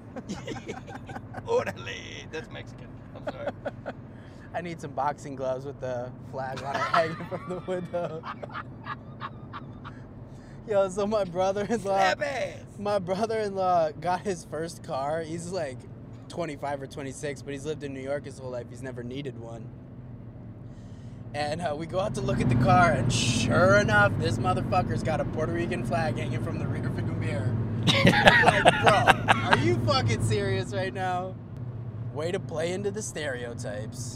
Orale. That's Mexican. I'm sorry. I need some boxing gloves with the flag on it hanging from the window. Yo, so my brother-in-law Slap ass. My brother-in-law got his first car. He's like 25 or 26, but he's lived in New York his whole life. He's never needed one. And we go out to look at the car, and sure enough, this motherfucker's got a Puerto Rican flag hanging from the rearview mirror. I'm like, bro, are you fucking serious right now? Way to play into the stereotypes.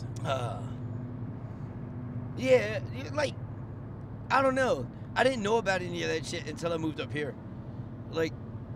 Yeah, like, I don't know. I didn't know about any of that shit until I moved up here. Like,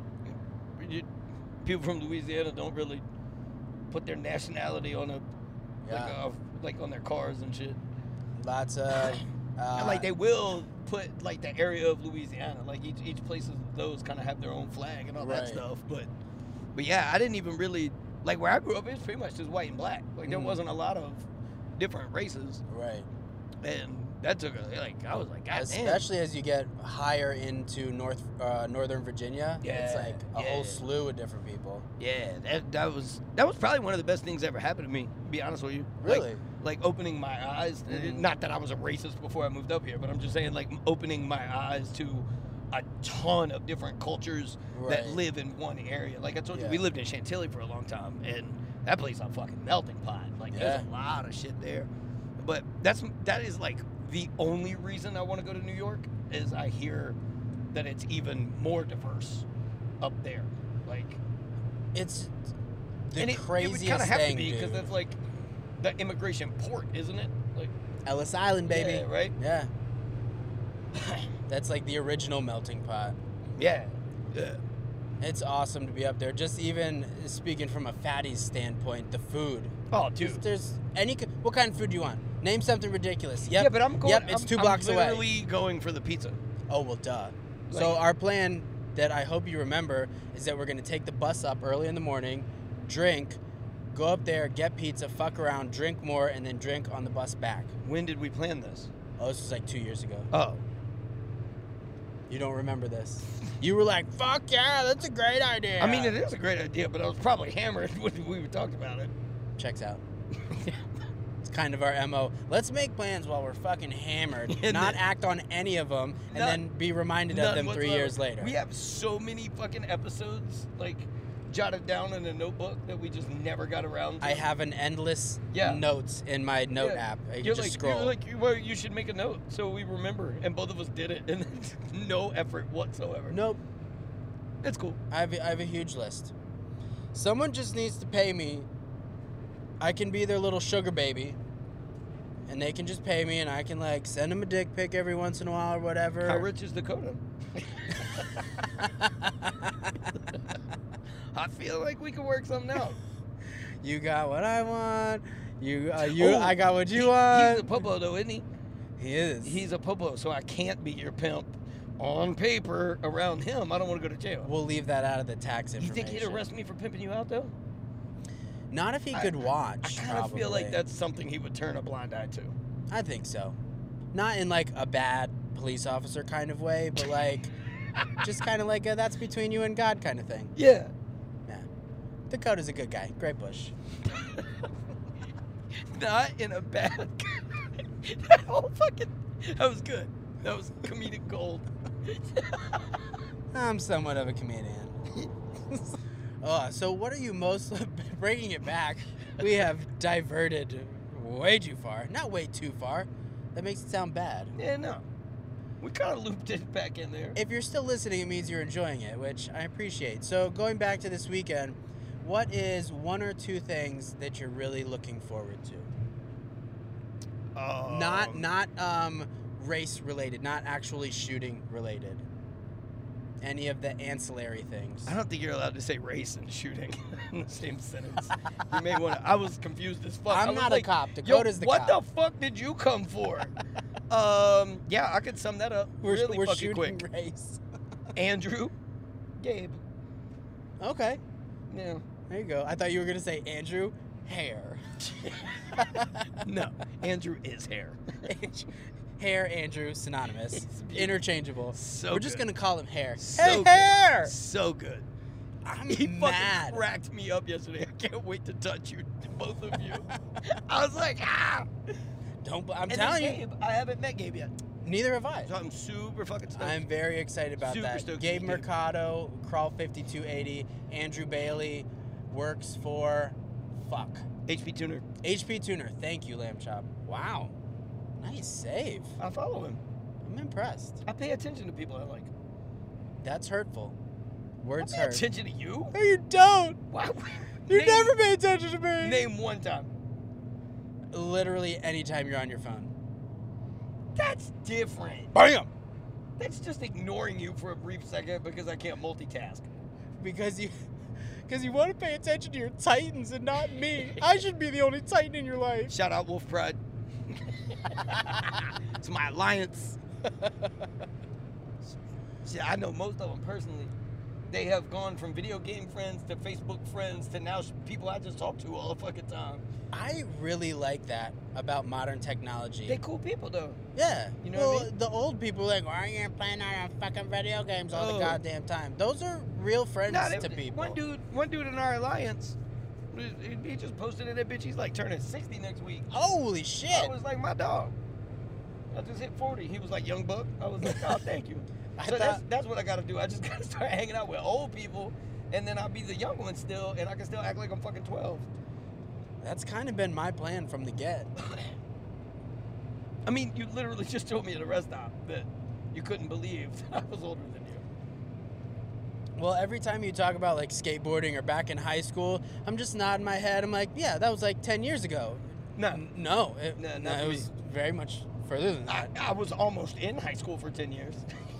people from Louisiana don't really put their nationality on like on their cars and shit. Lots of like they will put like the area of Louisiana, like each place of those kind of have their own flag and all that stuff. But yeah, I didn't even really like where I grew up. It was pretty much just white and black. Like there wasn't a lot of different races. Right. And that took I was like, God especially as you get higher into Northern Virginia. Yeah, it's like a whole slew of different people. Yeah, that was probably one of the best things that ever happened to me, to be honest with you. Really? Like opening my eyes. Not that I was a racist before I moved up here, but I'm just saying like opening my eyes to a ton of different cultures that live in one area. Like I told you, we lived in Chantilly for a long time, and that place is a fucking melting pot. Like there's a lot of shit there. But that is like the only reason I want to go to New York is I hear that it's even more diverse up there. Like it's the craziest it would kind of have thing, to be because that's like the immigration port, isn't it? Like Ellis Island, baby. Yeah, right? Yeah. That's like the original melting pot. Yeah. Yeah. It's awesome to be up there. Just even speaking from a fatty's standpoint, the food. Oh, dude. There's what kind of food do you want? Name something ridiculous. Yep. Yeah, but I'm going. Yep, it's 2 blocks away. I'm literally going for the pizza. Oh, well, duh. So our plan that I hope you remember is that we're going to take the bus up early in the morning, drink, go up there, get pizza, fuck around, drink more, and then drink on the bus back. When did we plan this? Oh, this was like 2 years ago. Oh. You don't remember this. You were like, fuck yeah, that's a great idea. I mean, it is a great idea, but I was probably hammered when we talked about it. Checks out. It's kind of our MO. Let's make plans while we're fucking hammered, not act on any of them, and then be reminded of them 3 years later. We have so many fucking episodes, like, jotted down in a notebook that we just never got around to. I have an endless notes in my note app. I can just scroll. You're like, well, you should make a note so we remember. And both of us did it, and no effort whatsoever. Nope. It's cool. I have a huge list. Someone just needs to pay me. I can be their little sugar baby, and they can just pay me, and I can like send them a dick pic every once in a while or whatever. How rich is Dakota? I feel like we could work something out. You got what I want. I got what you want. He's a popo though, isn't he? He is. He's a popo, so I can't be your pimp on paper around him. I don't want to go to jail. We'll leave that out of the tax information. You think he'd arrest me for pimping you out though? Not if he could watch. I kind of feel like that's something he would turn a blind eye to. I think so. Not in like a bad police officer kind of way, but like just kind of like a that's between you and God kind of thing. Yeah. Yeah. Dakota's a good guy. Great Bush. Not in a bad that was good. That was comedic gold. I'm somewhat of a comedian. So what are you most bringing it back? We have diverted way too far. Not way too far. That makes it sound bad. Yeah, no. We kind of looped it back in there. If you're still listening, it means you're enjoying it, which I appreciate. So going back to this weekend, what is one or two things that you're really looking forward to? Not race related, not actually shooting related. Any of the ancillary things. I don't think you're allowed to say race and shooting in the same sentence. You may want to. I was confused as fuck. I'm not a cop. Dakota's the cop. What the fuck did you come for? Yeah, I could sum that up really we're fucking shooting quick. Race. Andrew, Gabe. Okay. Yeah. There you go. I thought you were gonna say Andrew Hair. No, Andrew is hair. Hair, Andrew, synonymous, interchangeable. So we're just gonna call him Hair. So hey, good. Hair! So good. He mad. Fucking cracked me up yesterday. I can't wait to touch you, both of you. I was like, ah. I'm telling you, Gabe, I haven't met Gabe yet. Neither have I. So I'm super fucking stoked. I'm very excited about Super that. stoked Gabe to meet Gabe. Mercado, Crawl 5280, Andrew Bailey, works for, HP Tuner. HP Tuner. Thank you, Lamb Chop. Wow. Nice save. I follow him. I'm impressed. I pay attention to people I like. That's hurtful. Words I pay hurt. attention to you? No, you don't. Why? You Name- never pay attention to me. Name one time. Literally anytime you're on your phone. That's different. Bam! That's just ignoring you for a brief second because I can't multitask. Because you want to pay attention to your Titans and not me. I should be the only Titan in your life. Shout out Wolf Pride. It's my alliance. See, I know most of them personally. They have gone from video game friends to Facebook friends to now people I just talk to all the fucking time. I really like that about modern technology. They cool people though. Yeah. You know well, what I mean? the old people are like, why are you playing on fucking video games all Oh. the goddamn time? Those are real friends to people. One dude in our alliance, he just posted in that bitch. He's like turning 60 next week. Holy shit. I was like, my dog. I just hit 40. He was like, young buck. I was like, oh, thank you. So that's what I got to do. I just got to start hanging out with old people, and then I'll be the young one still, and I can still act like I'm fucking 12. That's kind of been my plan from the get. I mean, you literally just told me at a rest stop that you couldn't believe that I was older than you. Well, every time you talk about like skateboarding or back in high school, I'm just nodding my head. I'm like, yeah, that was like 10 years ago. No, it was very much further than that. I was almost in high school for 10 years.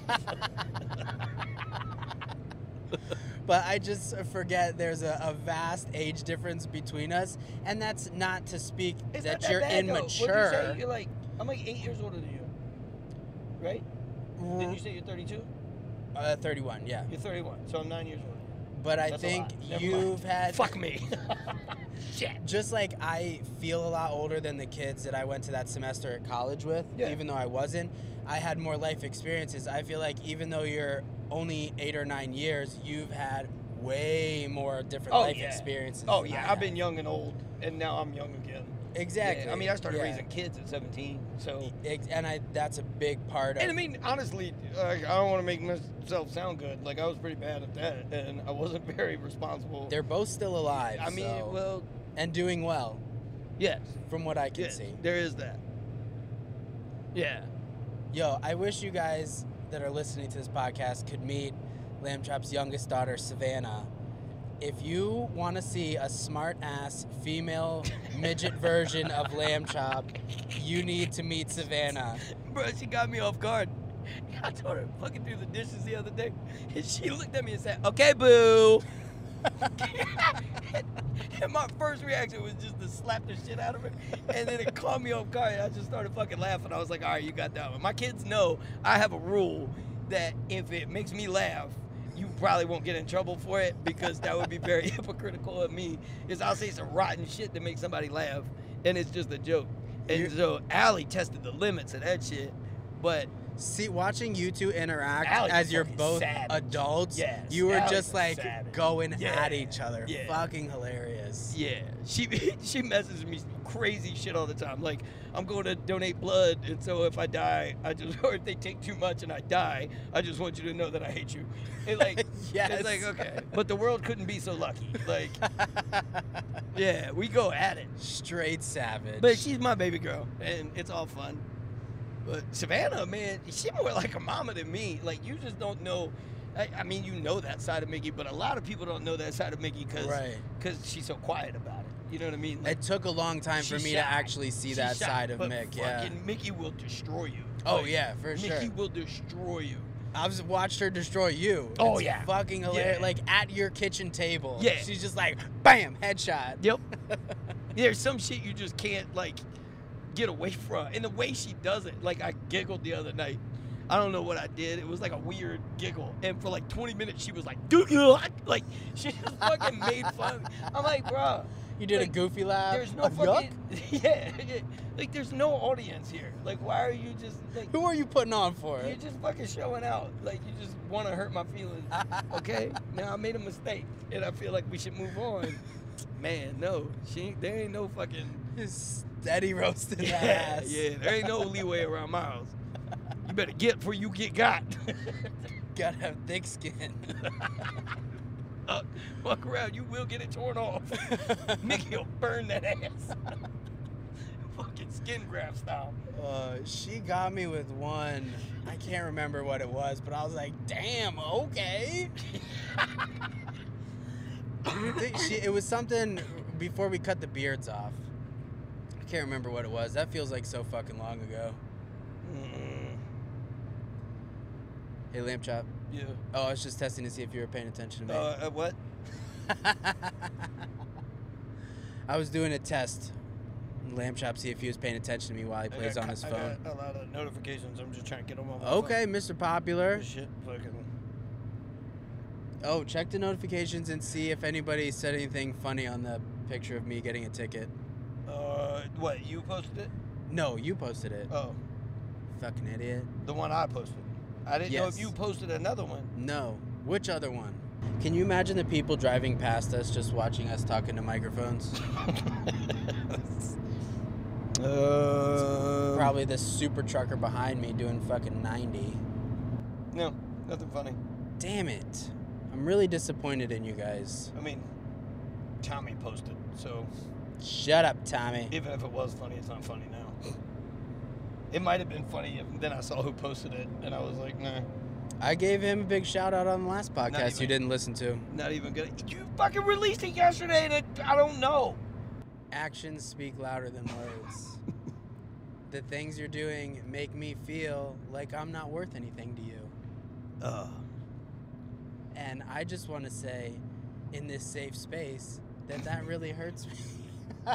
But I just forget there's a vast age difference between us, and that's not to speak It's that not you're bad, though. immature. What'd you say? You're like, I'm like 8 years older than you, right? Didn't you say you're 32? 31, yeah. You're 31, so I'm 9 years older. But I That's a think lot. Never you've mind. had Fuck me. Shit. just like I feel a lot older than the kids that I went to that semester at college with, Yeah. even though I wasn't. I had more life experiences. I feel like even though you're only 8 or 9 years, you've had way more different life experiences. Oh than yeah, I I've been have. young and old, and now I'm young again. Exactly. Yeah, I mean, I started Yeah. raising kids at 17, so. And that's a big part of. And I mean, honestly, I don't want to make myself sound good. Like I was pretty bad at that, and I wasn't very responsible. They're both still alive. I mean, so- well, and doing well, yes, from what I can yes, see. there is that. Yeah. Yo, I wish you guys that are listening to this podcast could meet Lamb Chop's youngest daughter, Savannah. If you want to see a smart-ass female midget version of Lamb Chop, you need to meet Savannah. Bro, she got me off guard. I told her fucking do the dishes the other day, and she looked at me and said, "Okay, boo." And my first reaction was just to slap the shit out of her, and then it caught me off guard. And I just started fucking laughing. I was like, "All right, you got that one." My kids know I have a rule that if it makes me laugh, you probably won't get in trouble for it, because that would be very hypocritical of me. Is I'll say some rotten shit to make somebody laugh, and it's just a joke. And so Allie tested the limits of that shit, but. See, watching you two interact Ally's as you're fucking both savage. adults, Yes, you were Ally's just like savage. going Yeah, at each other. yeah. Fucking hilarious. Yeah, she messages me crazy shit all the time. Like, I'm going to donate blood, and so if I die, or if they take too much and I die, I just want you to know that I hate you. And like, Yes. it's like, okay, but the world couldn't be so lucky. Like, yeah, we go at it. Straight savage. But she's my baby girl, and it's all fun. But Savannah, man, she's more like a mama than me. Like, you just don't know. I mean, you know that side of Mickey, but a lot of people don't know that side of Mickey because she's so quiet about it. You know what I mean? Like, it took a long time for she's me shy. to actually see She's that shy, side of but Mick. Yeah. fucking Mickey will destroy you. Oh Like, yeah, for sure. Mickey will destroy you. I've watched her destroy you. Oh, It's yeah. fucking hilarious. Yeah. Like at your kitchen table. Yeah. She's just like, bam, headshot. Yep. There's some shit you just can't like get away from. And the way she does it, like I giggled the other night. I don't know what I did. It was like a weird giggle. And for like 20 minutes, she was like, like she just fucking made fun. I'm like, bro. You did like, a goofy laugh. There's no of yuck? fucking, yeah. Like there's no audience here. Like why are you just like, Who are you putting on for? you're just fucking showing out. Like you just want to hurt my feelings. Okay? Now I made a mistake and I feel like we should move on. Man, no. There ain't no fucking Steady roasting that ass. yeah, there ain't no leeway around my house. You better get before you get got. Gotta have thick skin. Fuck around, you will get it torn off. Mickey will burn that ass. Fucking skin graft style. She got me with one. I can't remember what it was, but I was like, damn, okay. It was something before we cut the beards off. I can't remember what it was. That feels like so fucking long ago. Hey, Lamb Chop. Yeah. Oh, I was just testing to see if you were paying attention to me. What? I was doing a test. Lamb Chop, see if he was paying attention to me while he plays on his phone. I got a lot of notifications. I'm just trying to get them on my Okay, Mr. Popular. phone. Shit, fucking. Oh, check the notifications and see if anybody said anything funny on the picture of me getting a ticket. What? You posted it? No, you posted it. Oh, Fucking idiot. the one I posted. I didn't know if Yes. you posted another one. No. Which other one? Can you imagine the people driving past us just watching us talking to microphones? Probably this super trucker behind me doing fucking 90. No, nothing funny. Damn it. I'm really disappointed in you guys. I mean, Tommy posted, so Shut up, Tommy. even if it was funny, it's not funny now. It might have been funny if then I saw who posted it, and I was like, nah, I gave him a big shout out on the last podcast even- you didn't listen to. not even gonna. You fucking released it yesterday, and I don't know. Actions speak louder than words. The things you're doing make me feel like I'm not worth anything to you. And I just want to say, in this safe space, that really hurts me.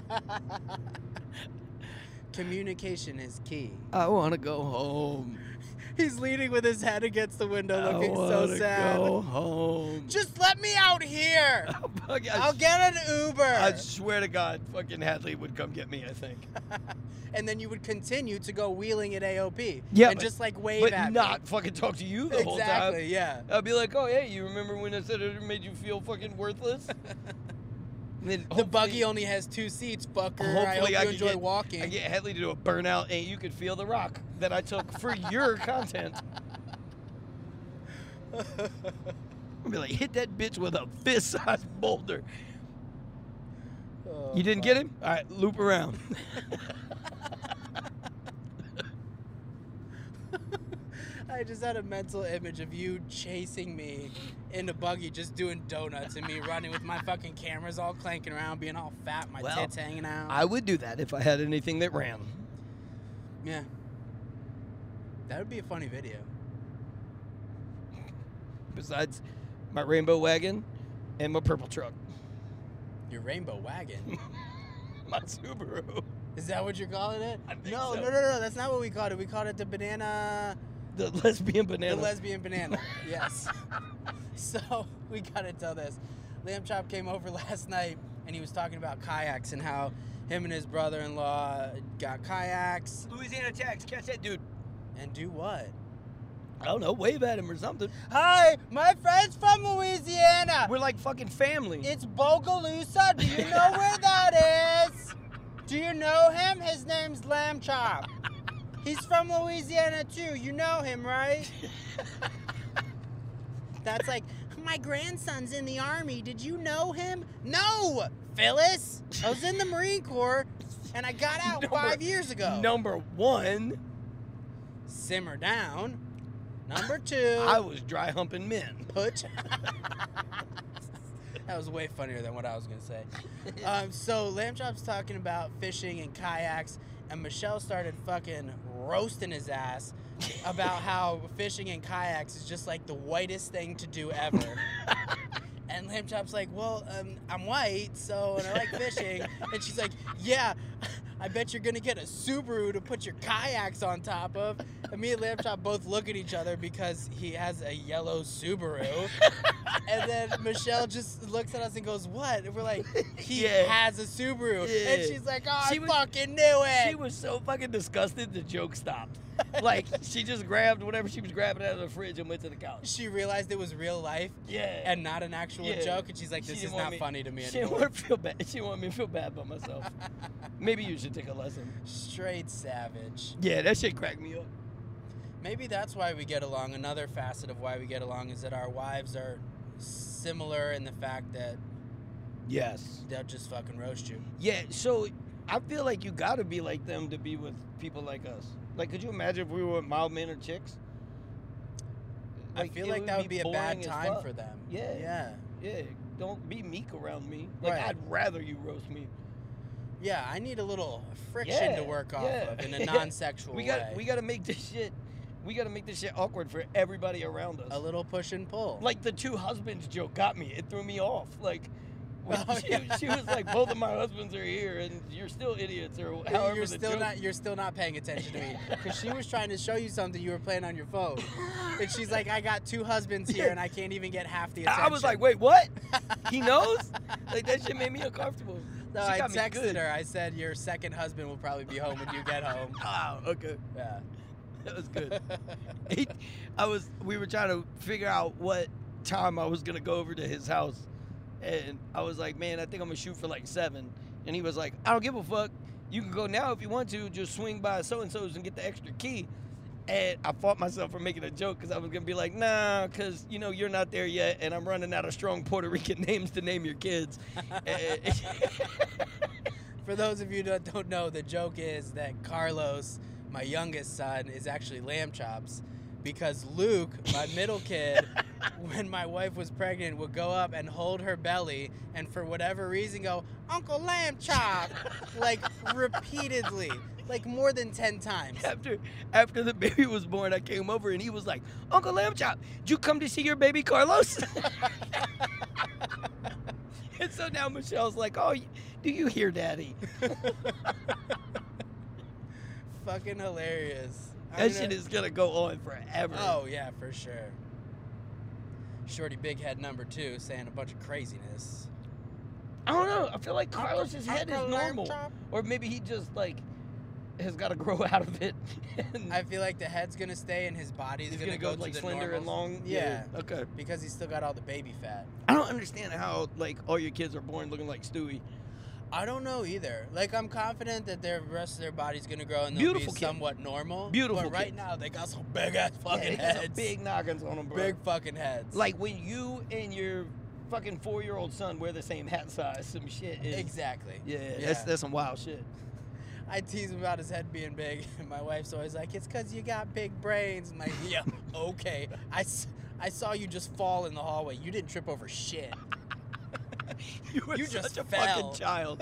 Communication is key. I want to go home. He's leaning with his head against the window, looking so sad. Go home. Just let me out here. I'll get an Uber. I swear to God, fucking Hadley would come get me, I think. And then you would continue to go wheeling at AOP. Yeah, and but- just like wave But at not me. fucking talk to you the whole time. Exactly, yeah. I'd be like, oh, hey, you remember when I said it made you feel fucking worthless? And then The buggy only has 2 seats, fucker. I hope hopefully you could enjoy get, walking. I get Hadley to do a burnout, and you could feel the rock that I took for your content. I'd be like, hit that bitch with a fist-sized boulder. Oh, You didn't get him? All right, loop around. I just had a mental image of you chasing me in the buggy, just doing donuts, and me running with my fucking cameras all clanking around, being all fat, my Well, tits hanging out. I would do that if I had anything that ran. Yeah. That would be a funny video. Besides my rainbow wagon and my purple truck. Your rainbow wagon. My Subaru. Is that what you're calling it? I think No, so. no. That's not what we called it. We called it the banana. The lesbian banana. The lesbian banana. Yes. So we gotta tell this. Lamb Chop came over last night and he was talking about kayaks and how him and his brother-in-law got kayaks Louisiana tax. Catch that dude. and do what? I don't know. Wave at him or something. Hi, my friend's from Louisiana. We're like fucking family. It's Bogalusa. Do you know where that is? Do you know him? His name's Lamb Chop. He's from Louisiana too. You know him, right? That's like, my grandson's in the Army. Did you know him? No, Phyllis. I was in the Marine Corps and I got out 5 years ago. Number one, Simmer down. Number 2. I was dry humping men. Put. That was way funnier than what I was going to say. So Lamb Chop's talking about fishing and kayaks, and Michelle started fucking roasting his ass about how fishing and kayaks is just like the whitest thing to do ever. And Lamb Chop's like, well, I'm white, so, and I like fishing. And she's like, yeah, I bet you're going to get a Subaru to put your kayaks on top of. And me and Lamb Chop both look at each other because he has a yellow Subaru. And then Michelle just looks at us and goes, what? And we're like, he Yeah. has a Subaru. Yeah. And she's like, oh, She I was- fucking knew it. She was so fucking disgusted, the joke stopped. Like, she just grabbed whatever she was grabbing out of the fridge and went to the couch. She realized it was real life Yeah. and not an actual Yeah. joke. And she's like, She this didn't is want not me- funny to me She didn't anymore. want to feel bad. She didn't want me to feel bad about myself. Maybe you should take a lesson. Straight savage. Yeah, that shit cracked me up. Maybe that's why we get along. Another facet of why we get along is that our wives are similar in the fact that Yes. they'll just fucking roast you. Yeah, so I feel like you gotta be like them to be with people like us. Like, could you imagine if we were with mild mannered chicks? I feel it like that would be a bad boring as time fuck. for them. Yeah. Yeah. Yeah, don't be meek around me. Like, Right. I'd rather you roast me. Yeah, I need a little friction Yeah, to work off yeah. of in a non-sexual We way. gotta make this shit. We gotta make this shit awkward for everybody around us. A little push and pull. Like the two husbands joke got me. It threw me off. Like, when Oh, yeah. she was like, both of my husbands are here, and you're still idiots, or however you're the still joke. not. You're still not paying attention to me because she was trying to show you something you were playing on your phone, and she's like, "I got two husbands here, and I can't even get half the attention." I was like, wait, what? He knows? Like, that shit made me uncomfortable. No, She I got me texted good. her. I said, "Your second husband will probably be home when you get home." Oh, okay. Yeah. That was good. We were trying to figure out what time I was gonna go over to his house, and I was like, man, I think I'm gonna shoot for like 7. And he was like, I don't give a fuck. You can go now if you want to. Just swing by so and so's and get the extra key. And I fought myself for making a joke because I was gonna be like, nah, because you're not there yet, and I'm running out of strong Puerto Rican names to name your kids. For those of you that don't know, the joke is that Carlos, my youngest son, is actually Lamb Chops because Luke, my middle kid, when my wife was pregnant, would go up and hold her belly and for whatever reason go, Uncle Lamb Chop, like repeatedly, like more than 10 times. After the baby was born, I came over and he was like, Uncle Lamb Chop, did you come to see your baby Carlos? And so now Michelle's like, oh, do you hear Daddy? Fucking hilarious. That shit is going to go on forever. Oh, yeah, for sure. Shorty Big Head number 2 saying a bunch of craziness. I don't know. I feel like Carlos's head is Uncle Lamb normal. Chop? Or maybe he just, like, has got to grow out of it. I feel like the head's gonna stay and his body's he's gonna go to like the slender normal. and long. Yeah. Okay. Because he's still got all the baby fat. I don't understand how, like, all your kids are born looking like Stewie. I don't know either. Like, I'm confident that the rest of their body's gonna grow and they'll Beautiful be kid. somewhat normal. Beautiful But right kids. now, they got some big ass fucking Yeah, they got heads. some big noggins on them, bro. Big fucking heads. Like when you and your fucking 4-year-old son wear the same hat size, some shit is. Exactly. Yeah, Yeah. that's some wild shit. I tease him about his head being big, and my wife's always like, "It's because you got big brains." I'm like, "Yeah, okay. I saw you just fall in the hallway. You didn't trip over shit." You were You such just a fell. fucking child.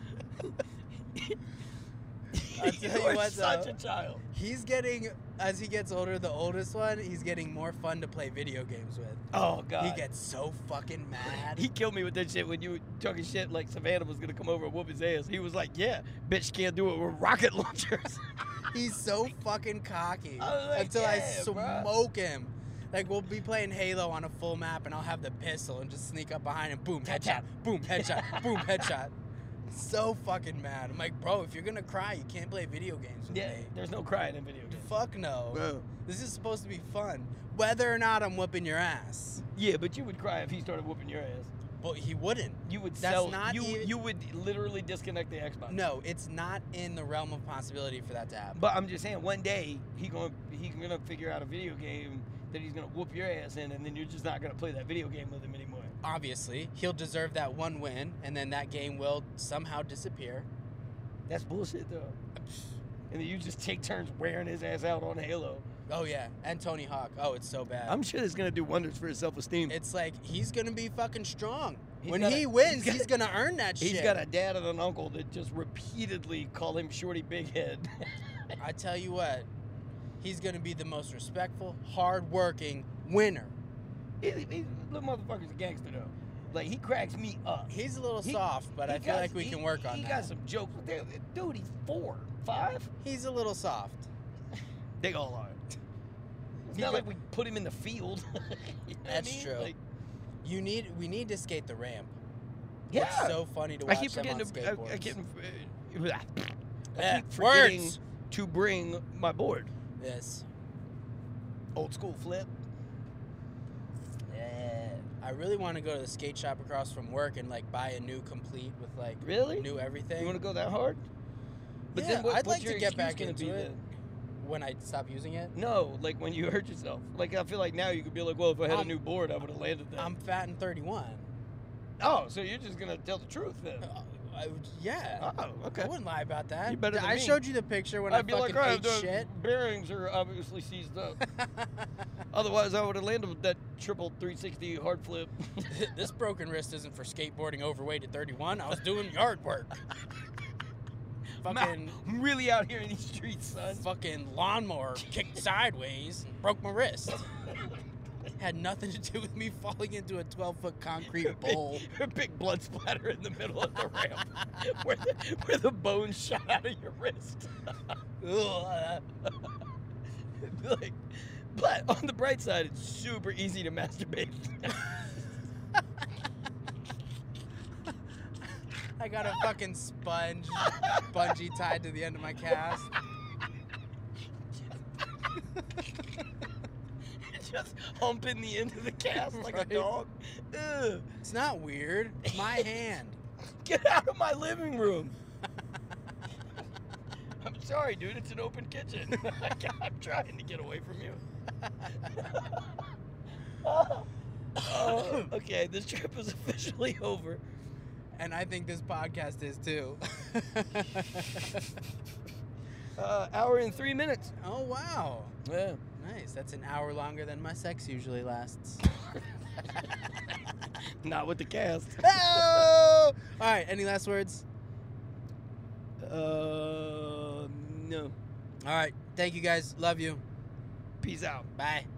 I'll tell you were what, such though. a child. He's getting, as he gets older, the oldest one, he's getting more fun to play video games with. Oh god. He gets so fucking mad. He killed me with that shit when you were talking shit like Savannah was gonna come over and whoop his ass. He was like, "Yeah, bitch can't do it with rocket launchers." He's so fucking cocky I was like, until I "Yeah, bruh." smoke him. Like, we'll be playing Halo on a full map, and I'll have the pistol and just sneak up behind him. Boom, Tap, headshot. tap. Boom, headshot. Boom, headshot. So fucking mad. I'm like, bro, if you're gonna cry, you can't play video games with Yeah, me. there's no crying in video games. Fuck no. Bro. This is supposed to be fun. Whether or not I'm whooping your ass. Yeah, but you would cry if he started whooping your ass. But he wouldn't. You would That's sell. not even- You would literally disconnect the Xbox. No, it's not in the realm of possibility for that to happen. But I'm just saying, one day he's gonna figure out a video game that he's gonna whoop your ass in, and then you're just not gonna play that video game with him anymore. Obviously, he'll deserve that one win, and then that game will somehow disappear. That's bullshit though. And then you just take turns wearing his ass out on Halo. Oh yeah, and Tony Hawk. Oh, it's so bad. I'm sure it's gonna do wonders for his self-esteem. It's like he's gonna be fucking strong. He's When got he a- wins, he's got he's gonna earn that shit. He's got a dad and an uncle that just repeatedly call him Shorty Big Head. I tell you what, he's gonna be the most respectful, hard-working winner. He's little motherfucker's a gangster though. Like he cracks me up. He's a little He- soft, but he I feel got- like we can work on He that. got some jokes. Dude, he's 4, 5. He's a little soft. They all are. It's He not got- like we put him in the field. You know what That's I mean? true. Like, We need to skate the ramp. yeah. It's so funny to I watch keep them forgetting on to. skateboards. I keep Yeah, forgetting words. to bring my board. Yes. Old school flip. Yeah. I really want to go to the skate shop across from work and like buy a new complete with like Really? new everything. You want to go that hard? Yeah, I'd what's like your to get excuse back gonna into be it. then? When I stop using it. No, like when you hurt yourself. Like I feel like now you could be like, well, if I had a I'm- new board, I would have landed that. I'm fat and 31. Oh, so you're just gonna tell the truth then? Yeah. Oh, okay. I wouldn't lie about that. You better than I me. showed you the picture when I'd be I like, fucking all right, ate the shit. bearings are obviously seized up. Otherwise, I would have landed with that triple 360 hard flip. This broken wrist isn't for skateboarding overweight at 31. I was doing yard work. Fucking I'm really out here in these streets, son. fucking lawnmower kicked sideways and broke my wrist. Had nothing to do with me falling into a 12-foot concrete bowl. Big blood splatter in the middle of the ramp where the bone shot out of your wrist. Like, but on the bright side, it's super easy to masturbate. I got a fucking sponge bungee tied to the end of my cast. Just humping the end of the cast like Right. a dog. Ugh. It's not weird. It's my hand. Get out of my living room. I'm sorry, dude. It's an open kitchen. I'm trying to get away from you. Okay, this trip is officially over. And I think this podcast is too. Hour and 3 minutes. Oh, wow. Yeah. Nice. That's an hour longer than my sex usually lasts. Not with the cast. Oh! All right. Any last words? No. All right. Thank you, guys. Love you. Peace out. Bye.